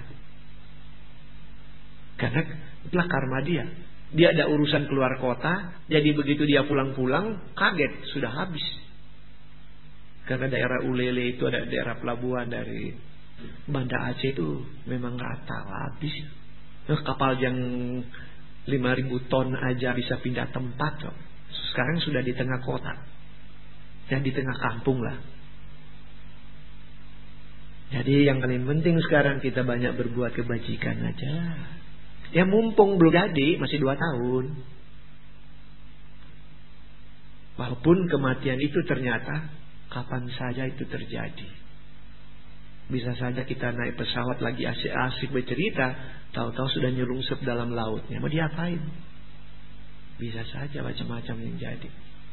Karena itulah karma dia. Dia ada urusan keluar kota, jadi begitu dia pulang-pulang kaget sudah habis. Karena daerah Ulele itu ada daerah pelabuhan dari Banda Aceh itu memang rata habis. Nah, kapal yang lima ribu ton aja bisa pindah tempat kok. Sekarang sudah di tengah kota. Dan di tengah kampung lah. Jadi yang paling penting sekarang kita banyak berbuat kebajikan aja. Ya mumpung belum jadi, masih dua tahun. Walaupun kematian itu ternyata kapan saja itu terjadi. Bisa saja kita naik pesawat lagi asik-asik bercerita, tahu-tahu sudah nyelungsep dalam lautnya. Mau diapain? Bisa saja macam-macam yang jadi.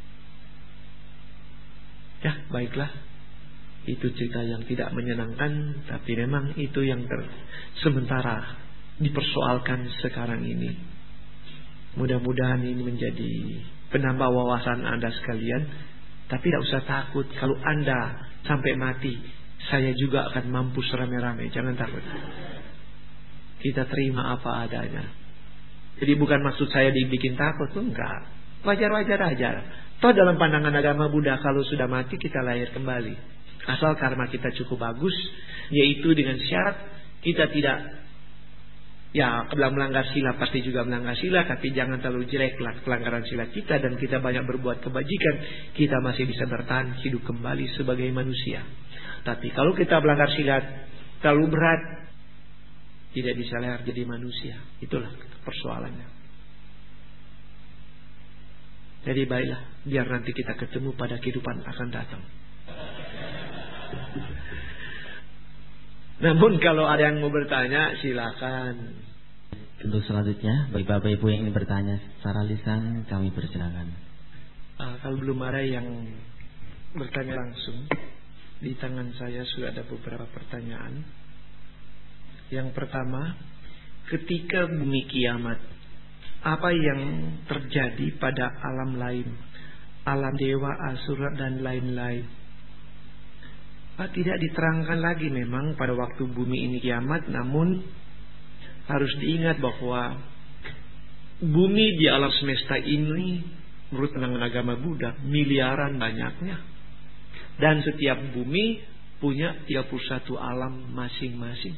Ya baiklah, itu cerita yang tidak menyenangkan, tapi memang itu yang ter sementara dipersoalkan sekarang ini. Mudah-mudahan ini menjadi penambah wawasan Anda sekalian. Tapi tidak usah takut, kalau Anda sampai mati, saya juga akan mampus rame-rame. Jangan takut. Kita terima apa adanya. Jadi bukan maksud saya dibikin takut, enggak. Wajar-wajar aja. Toh dalam pandangan agama Buddha, kalau sudah mati kita lahir kembali. Asal karma kita cukup bagus, yaitu dengan syarat kita tidak, ya kalau melanggar sila pasti juga melanggar sila, tapi jangan terlalu jelek lah pelanggaran sila kita, dan kita banyak berbuat kebajikan, kita masih bisa bertahan hidup kembali sebagai manusia. Tapi kalau kita melanggar sila terlalu berat, tidak bisa lahir jadi manusia. Itulah persoalannya. Jadi baiklah, biar nanti kita ketemu pada kehidupan akan datang. Namun kalau ada yang mau bertanya, silakan. Untuk selanjutnya, bagi bapak ibu yang ingin bertanya secara lisan, kami persilakan. Ah, kalau belum ada yang bertanya langsung, di tangan saya sudah ada beberapa pertanyaan. Yang pertama, ketika bumi kiamat, apa yang terjadi pada alam lain, alam dewa, asura dan lain-lain? Ah, tidak diterangkan lagi memang pada waktu bumi ini kiamat. Namun harus diingat bahwa bumi di alam semesta ini menurut pandangan agama Buddha miliaran banyaknya. Dan setiap bumi punya tiga puluh satu alam masing-masing.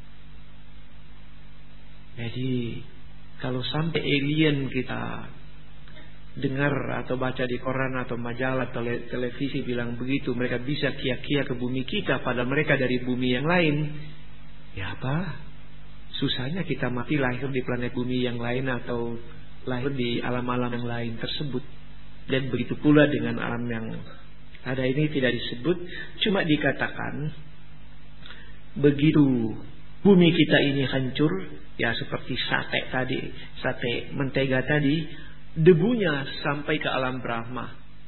Jadi kalau sampai alien kita dengar atau baca di koran atau majalah atau televisi bilang begitu, mereka bisa kia-kia ke bumi kita padahal mereka dari bumi yang lain, ya apa susahnya kita mati lahir di planet bumi yang lain atau lahir di alam-alam yang lain tersebut. Dan begitu pula dengan alam yang ada ini tidak disebut, cuma dikatakan begitu bumi kita ini hancur, ya seperti sate tadi, sate mentega tadi, debunya sampai ke alam Brahma.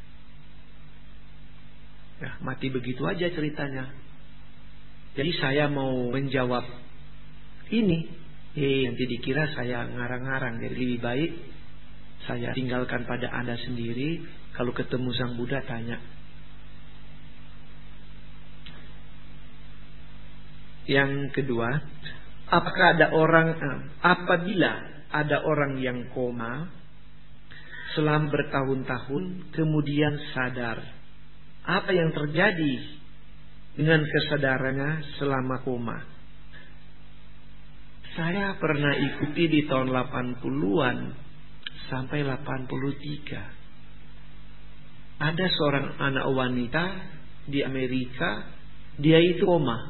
Nah, mati begitu aja ceritanya. Jadi saya mau menjawab ini. Eh, nanti dikira saya ngarang-ngarang. Jadi lebih baik saya tinggalkan pada Anda sendiri. Kalau ketemu Sang Buddha tanya. Yang kedua, apakah ada orang eh, apabila ada orang yang koma selama bertahun-tahun kemudian sadar, apa yang terjadi dengan kesadarannya selama koma? Saya pernah ikuti di tahun delapan puluhan sampai delapan puluh tiga. Ada seorang anak wanita di Amerika, dia itu koma.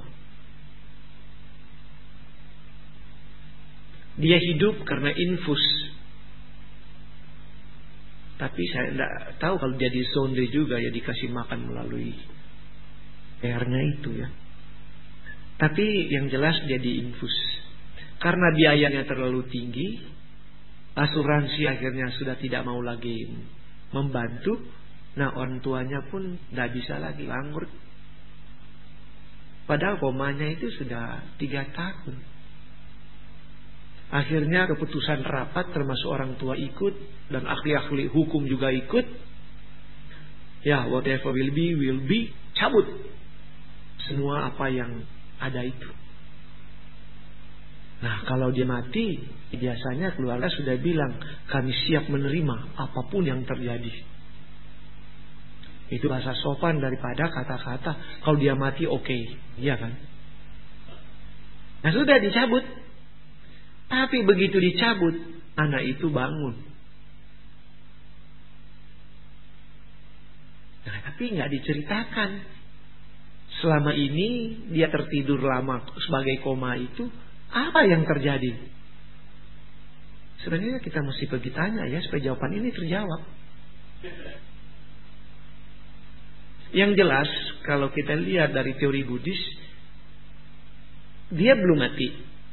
Dia hidup karena infus. Tapi saya tidak tahu kalau dia disonde juga, ya dikasih makan melalui airnya itu ya. Tapi yang jelas dia diinfus. Karena biayanya terlalu tinggi, asuransi akhirnya sudah tidak mau lagi membantu. Nah, orang tuanya pun tidak bisa lagi, nganggur. Padahal komanya itu sudah tiga tahun. Akhirnya keputusan rapat termasuk orang tua ikut dan ahli-ahli hukum juga ikut. Ya, whatever will be will be, cabut semua apa yang ada itu. Nah, kalau dia mati, biasanya keluarga sudah bilang, kami siap menerima apapun yang terjadi. Itu bahasa sopan daripada kata-kata, kalau dia mati oke, okay. Iya kan? Nah, sudah dicabut. Tapi begitu dicabut, anak itu bangun. Nah, tapi nggak diceritakan. Selama ini dia tertidur lama sebagai koma itu, apa yang terjadi? Sebenarnya kita mesti pergi tanya ya, supaya jawaban ini terjawab. Yang jelas, kalau kita lihat dari teori Buddhis, dia belum mati.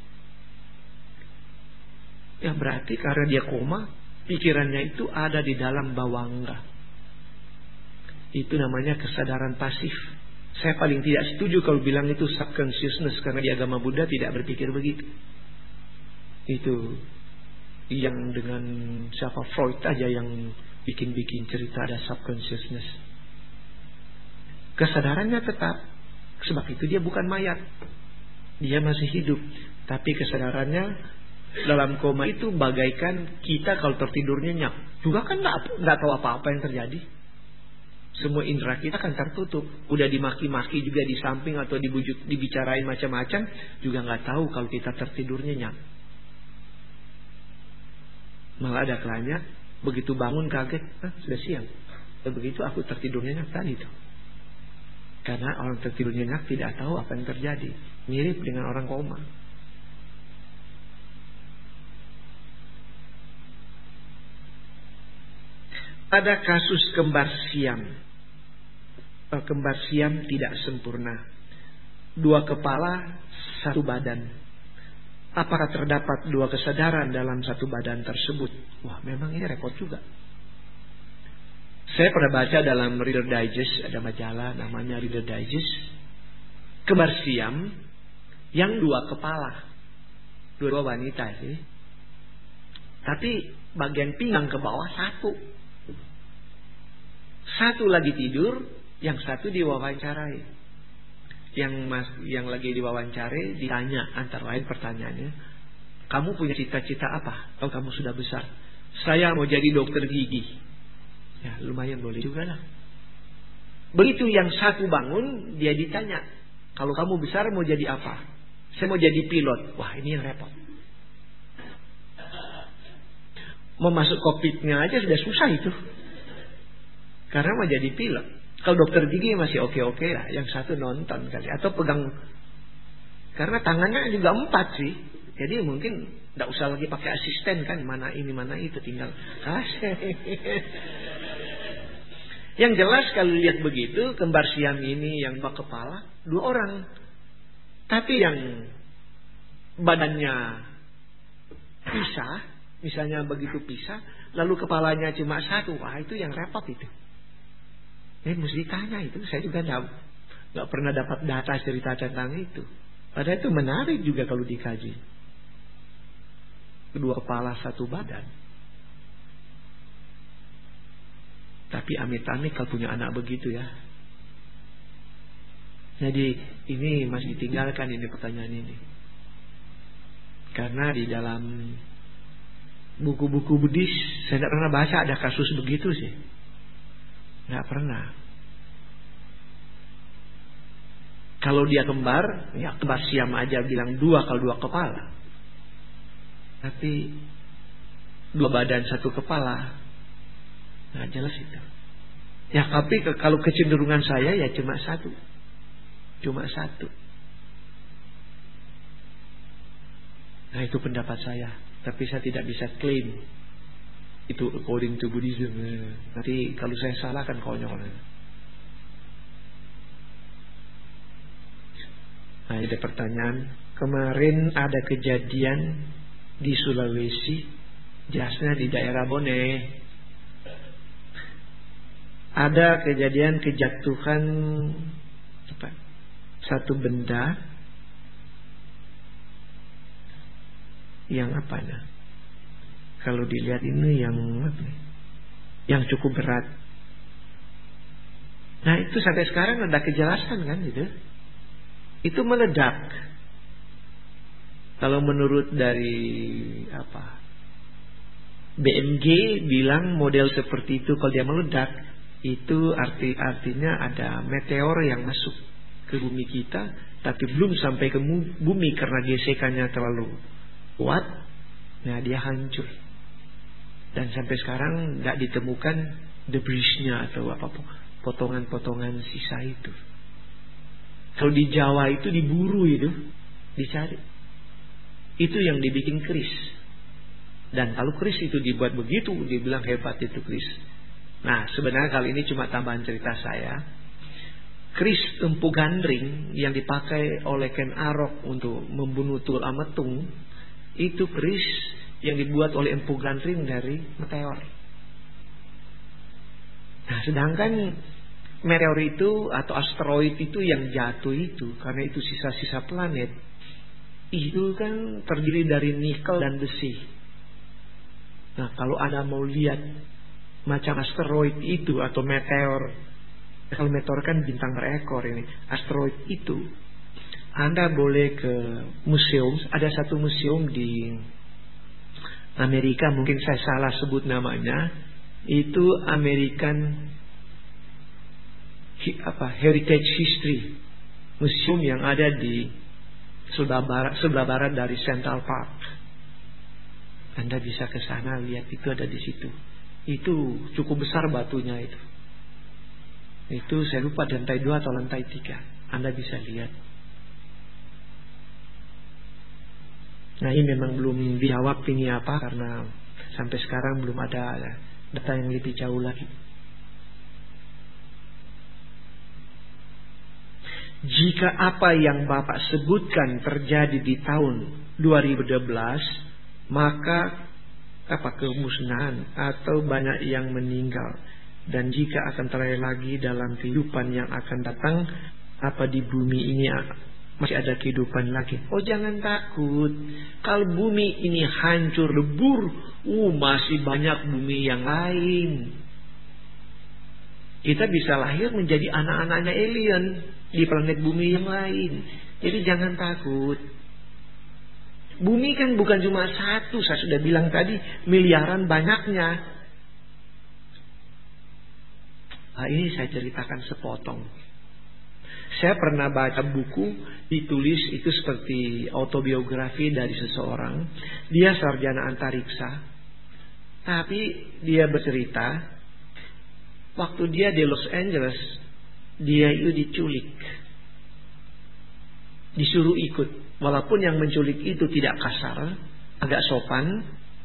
Ya berarti karena dia koma, pikirannya itu ada di dalam bawangga. Itu namanya kesadaran pasif. Saya paling tidak setuju kalau bilang itu subconsciousness, karena di agama Buddha tidak berpikir begitu. Itu yang dengan siapa Freud aja yang bikin-bikin cerita ada subconsciousness. Kesadarannya tetap, sebab itu dia bukan mayat, dia masih hidup. Tapi kesadarannya dalam koma itu bagaikan kita kalau tertidur nyenyak, juga kan nggak nggak tahu apa-apa yang terjadi. Semua indera kita kan tertutup. Udah dimaki-maki juga di samping atau dibujuk, dibicarain macam-macam, juga nggak tahu kalau kita tertidur nyenyak. Malah ada kalanya begitu bangun kaget, ah, sudah siang. Dan begitu aku tertidur nyenyak tadi tuh. Karena orang tertidur nyenyak tidak tahu apa yang terjadi. Mirip dengan orang koma. Ada kasus kembar siam. Kembar siam tidak sempurna. Dua kepala, satu badan. Apakah terdapat dua kesadaran dalam satu badan tersebut? Wah, memang ini repot juga. Saya pernah baca dalam Reader Digest, ada majalah namanya Reader Digest, kembar siam yang dua kepala, dua wanita sih. Tapi bagian pinggang ke bawah satu. Satu lagi tidur, yang satu diwawancarai. Yang mas, yang lagi diwawancarai ditanya, antara lain pertanyaannya, kamu punya cita-cita apa? Kalau kamu sudah besar, saya mau jadi dokter gigi. Ya lumayan boleh juga lah. Begitu yang satu bangun, dia ditanya, kalau kamu besar mau jadi apa? Saya mau jadi pilot. Wah ini yang repot. Mau masuk kokpitnya aja sudah susah itu. Karena mau jadi pilot. Kalau dokter gigi masih oke-oke lah. Yang satu nonton kali. Atau pegang. Karena tangannya juga empat sih. Jadi mungkin tidak usah lagi pakai asisten kan. Mana ini mana itu. Tinggal kasih. Yang jelas kalau lihat begitu. Kembar siam ini yang dua kepala. Dua orang. Tapi yang badannya pisah. Misalnya begitu pisah. Lalu kepalanya cuma satu. Wah itu yang repot itu. Ini mesti ditanya itu. Saya juga gak, gak pernah dapat data cerita tentang itu. Padahal itu menarik juga kalau dikaji. kedua kepala satu badan. Tapi amit-amit kalau punya anak begitu ya. Jadi ini masih ditinggalkan ini pertanyaan ini. Karena di dalam buku-buku Buddhis saya tidak pernah baca ada kasus begitu sih. Tidak pernah. Kalau dia kembar, ya kembar siam aja bilang dua kalau dua kepala. Tapi dua badan satu kepala, nah jelas itu. Ya tapi kalau kecenderungan saya ya cuma satu, cuma satu. Nah itu pendapat saya. Tapi saya tidak bisa klaim itu according to Buddhism. Nanti kalau saya salah kan konyol. Nah ada pertanyaan. Kemarin ada kejadian di Sulawesi, jelasnya di daerah Bone. Ada kejadian kejatuhan apa, satu benda yang apa ya? Kalau dilihat ini yang apa, yang cukup berat. Nah itu sampai sekarang ada kejelasan kan gitu. Itu meledak. Kalau menurut dari apa B M G bilang model seperti itu kalau dia meledak itu arti artinya ada meteor yang masuk ke bumi kita, tapi belum sampai ke bumi karena gesekannya terlalu kuat. Nah dia hancur. Dan sampai sekarang nggak ditemukan debrisnya atau apa potongan-potongan sisa itu. Kalau di Jawa itu diburu itu, dicari. Itu yang dibikin keris. Dan kalau keris itu dibuat begitu, dibilang hebat itu keris. Nah sebenarnya kali ini cuma tambahan cerita saya. Keris Empu Gandring yang dipakai oleh Ken Arok untuk membunuh Tul Ametung, itu keris yang dibuat oleh Empu Gandring dari meteor. Nah sedangkan meteor itu atau asteroid itu yang jatuh itu, karena itu sisa-sisa planet, itu kan terdiri dari nikel dan besi. Nah kalau Anda mau lihat macam asteroid itu atau meteor, kalau meteor kan bintang berekor ini, asteroid itu, Anda boleh ke museum. Ada satu museum di Amerika, mungkin saya salah sebut namanya, itu American apa Heritage History Museum yang ada di sebelah barat, sebelah barat dari Central Park. Anda bisa ke sana lihat, itu ada di situ. Itu cukup besar batunya itu. Itu saya lupa lantai dua atau lantai tiga. Anda bisa lihat. Nah ini memang belum dijawab ini apa, karena sampai sekarang belum ada data yang lebih jauh lagi. Jika apa yang Bapak sebutkan terjadi di tahun dua ribu dua belas, maka apa kemusnahan atau banyak yang meninggal. Dan jika akan terjadi lagi dalam kehidupan yang akan datang, apa di bumi ini masih ada kehidupan lagi? Oh jangan takut. Kalau bumi ini hancur lebur, uh masih banyak bumi yang lain. Kita bisa lahir menjadi anak-anaknya alien di planet bumi yang lain. Jadi jangan takut. Bumi kan bukan cuma satu, saya sudah bilang tadi, miliaran banyaknya. Nah, ini saya ceritakan sepotong. Saya pernah baca buku ditulis itu seperti autobiografi dari seseorang. Dia sarjana antariksa, tapi dia bercerita waktu dia di Los Angeles, dia itu diculik, disuruh ikut. Walaupun yang menculik itu tidak kasar, agak sopan,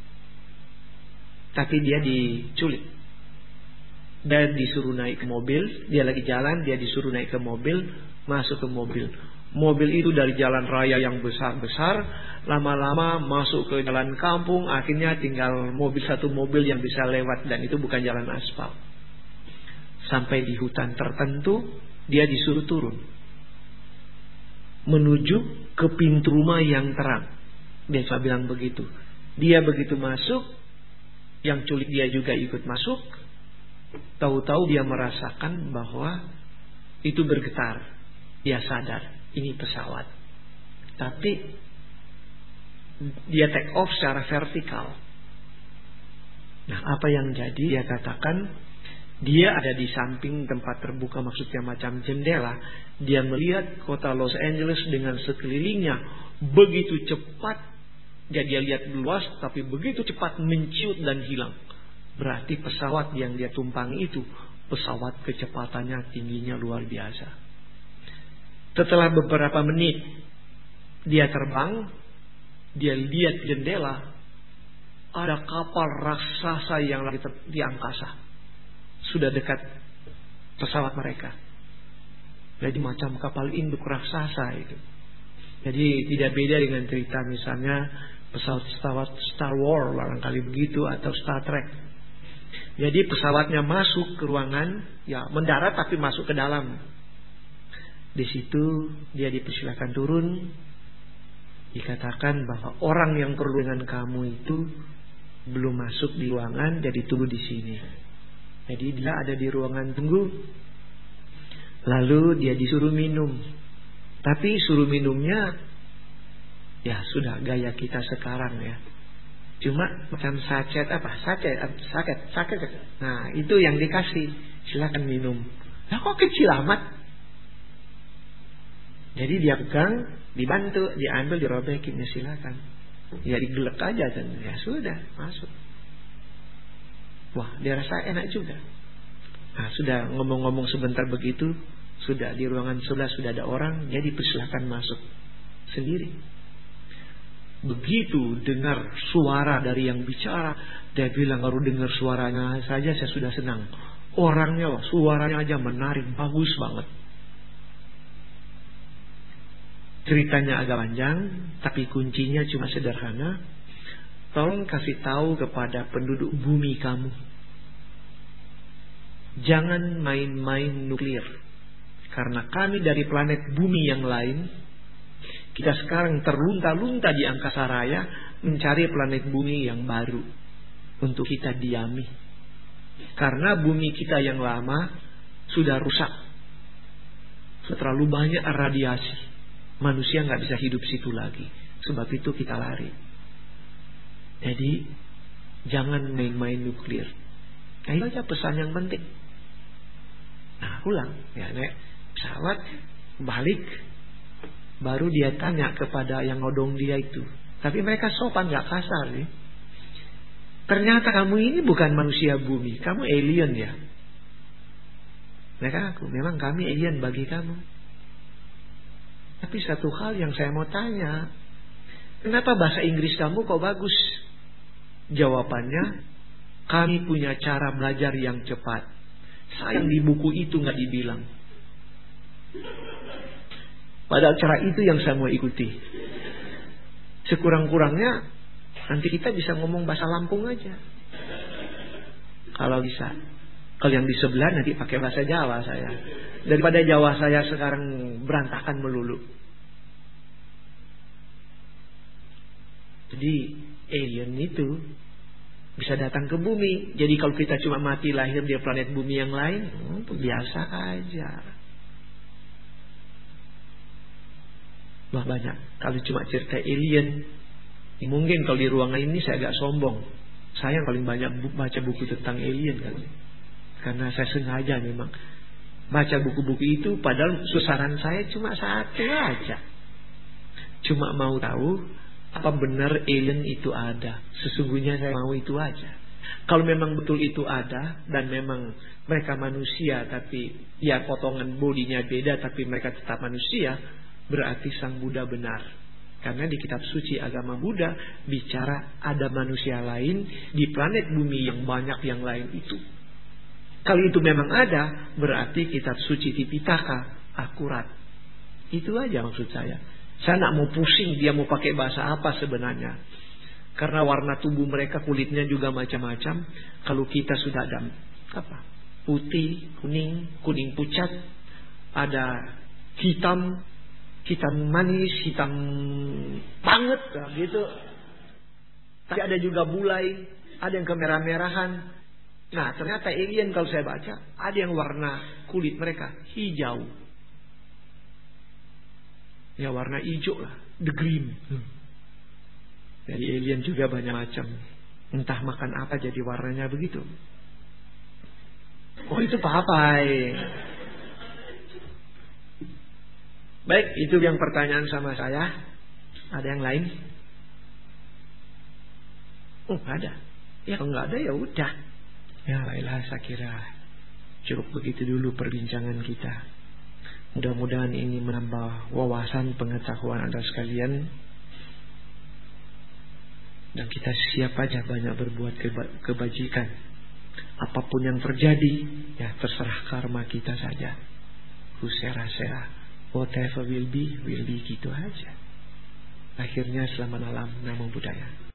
tapi dia diculik. Dia disuruh naik ke mobil, dia lagi jalan, dia disuruh naik ke mobil, masuk ke mobil. Mobil itu dari jalan raya yang besar-besar, lama-lama masuk ke jalan kampung, akhirnya tinggal mobil satu mobil yang bisa lewat, dan itu bukan jalan aspal. Sampai di hutan tertentu, dia disuruh turun, menuju ke pintu rumah yang terang. Dia cuma bilang begitu. Dia begitu masuk, yang culik dia juga ikut masuk. Tahu-tahu dia merasakan bahwa itu bergetar. Dia sadar, ini pesawat. Tapi dia take off secara vertikal. Nah, apa yang jadi? Dia katakan dia ada di samping tempat terbuka, maksudnya macam jendela. Dia melihat kota Los Angeles dengan sekelilingnya begitu cepat. Dia, dia lihat luas, tapi begitu cepat menciut dan hilang. Berarti pesawat yang dia tumpangi itu pesawat kecepatannya tingginya luar biasa. Setelah beberapa menit dia terbang, dia lihat jendela, ada kapal raksasa yang lagi di angkasa, sudah dekat pesawat mereka. Jadi macam kapal induk raksasa itu. Jadi tidak beda dengan cerita misalnya pesawat-pesawat Star Wars barangkali begitu, atau Star Trek. Jadi pesawatnya masuk ke ruangan, ya mendarat tapi masuk ke dalam. Di situ dia dipersilakan turun. Dikatakan bahwa orang yang perlu dengan kamu itu belum masuk di ruangan, jadi tunggu di sini. Jadi dia ada di ruangan tunggu. Lalu dia disuruh minum. Tapi suruh minumnya ya sudah gaya kita sekarang ya. Cuma macam sachet apa? Sachet, sachet, sachet. Nah, itu yang dikasih. Silakan minum. Nah, kok kecil amat? Jadi dia pegang, dibantu, diambil, dirobekin, ya silakan. Ya digelek aja dan ya sudah masuk. Wah, dia rasa enak juga. Nah, sudah ngomong-ngomong sebentar begitu, sudah di ruangan sebelah sudah ada orang, jadi persilakan masuk sendiri. Begitu dengar suara dari yang bicara, dia bilang baru dengar suaranya saja saya sudah senang. Orangnya, suaranya aja menarik, bagus banget. Ceritanya agak panjang, tapi kuncinya cuma sederhana. Tolong kasih tahu kepada penduduk bumi kamu, jangan main-main nuklir. Karena kami dari planet bumi yang lain, kita sekarang terlunta-lunta di angkasa raya mencari planet bumi yang baru untuk kita diami. Karena bumi kita yang lama sudah rusak, terlalu banyak radiasi, manusia nggak bisa hidup situ lagi. Sebab itu kita lari. Jadi jangan main-main nuklir. Nah, itu aja pesan yang penting. Nah, pulang ya naik pesawat balik. Baru dia tanya kepada yang nodong dia itu. Tapi mereka sopan, gak kasar nih. Ternyata kamu ini bukan manusia bumi, kamu alien ya. Mereka aku, memang kami alien bagi kamu. Tapi satu hal yang saya mau tanya, kenapa bahasa Inggris kamu kok bagus? Jawabannya, kami punya cara belajar yang cepat. Sayang di buku itu gak dibilang. Padahal cara itu yang saya mau ikuti. Sekurang-kurangnya nanti kita bisa ngomong bahasa Lampung aja. Kalau bisa. Kalau yang di sebelah nanti pakai bahasa Jawa saya. Daripada Jawa saya sekarang berantakan melulu. Jadi alien itu bisa datang ke bumi. Jadi kalau kita cuma mati lahir di planet bumi yang lain, hmm, biasa aja. Wah banyak. Kalau cuma cerita alien, mungkin kalau di ruangan ini saya agak sombong. Saya yang paling banyak bu- baca buku tentang alien kali. Karena saya sengaja memang baca buku-buku itu. Padahal sasaran saya cuma satu aja. Cuma mau tahu apa benar alien itu ada. Sesungguhnya saya mau itu aja. Kalau memang betul itu ada dan memang mereka manusia, tapi ya potongan bodinya beda, tapi mereka tetap manusia, berarti Sang Buddha benar. Karena di kitab suci agama Buddha bicara ada manusia lain di planet bumi yang banyak yang lain itu. Kalau itu memang ada, berarti kitab suci Tipitaka akurat. Itu aja maksud saya. Saya nak mau pusing dia mau pakai bahasa apa sebenarnya. Karena warna tubuh mereka kulitnya juga macam-macam. Kalau kita sudah ada apa? Putih, kuning, kuning pucat, ada hitam, hitam manis, hitam banget gitu. Tapi ada juga bulai, ada yang kemerah-merahan. Nah, ternyata alien kalau saya baca, ada yang warna kulit mereka hijau. Ya, warna hijau lah, the green. Jadi alien juga banyak macam. Entah makan apa jadi warnanya begitu. Oh, itu papai. Baik, itu yang pertanyaan sama saya. Ada yang lain? Oh, ada. Ya, kalau nggak ada ya udah. Ya, baiklah, saya kira cukup begitu dulu perbincangan kita. Mudah-mudahan ini menambah wawasan pengetahuan Anda sekalian. Dan kita siap aja banyak berbuat keba- kebajikan. Apapun yang terjadi, ya terserah karma kita saja. Kusera-sera, whatever will be, will be, gitu aja. Akhirnya selamat malam, namo buddhaya.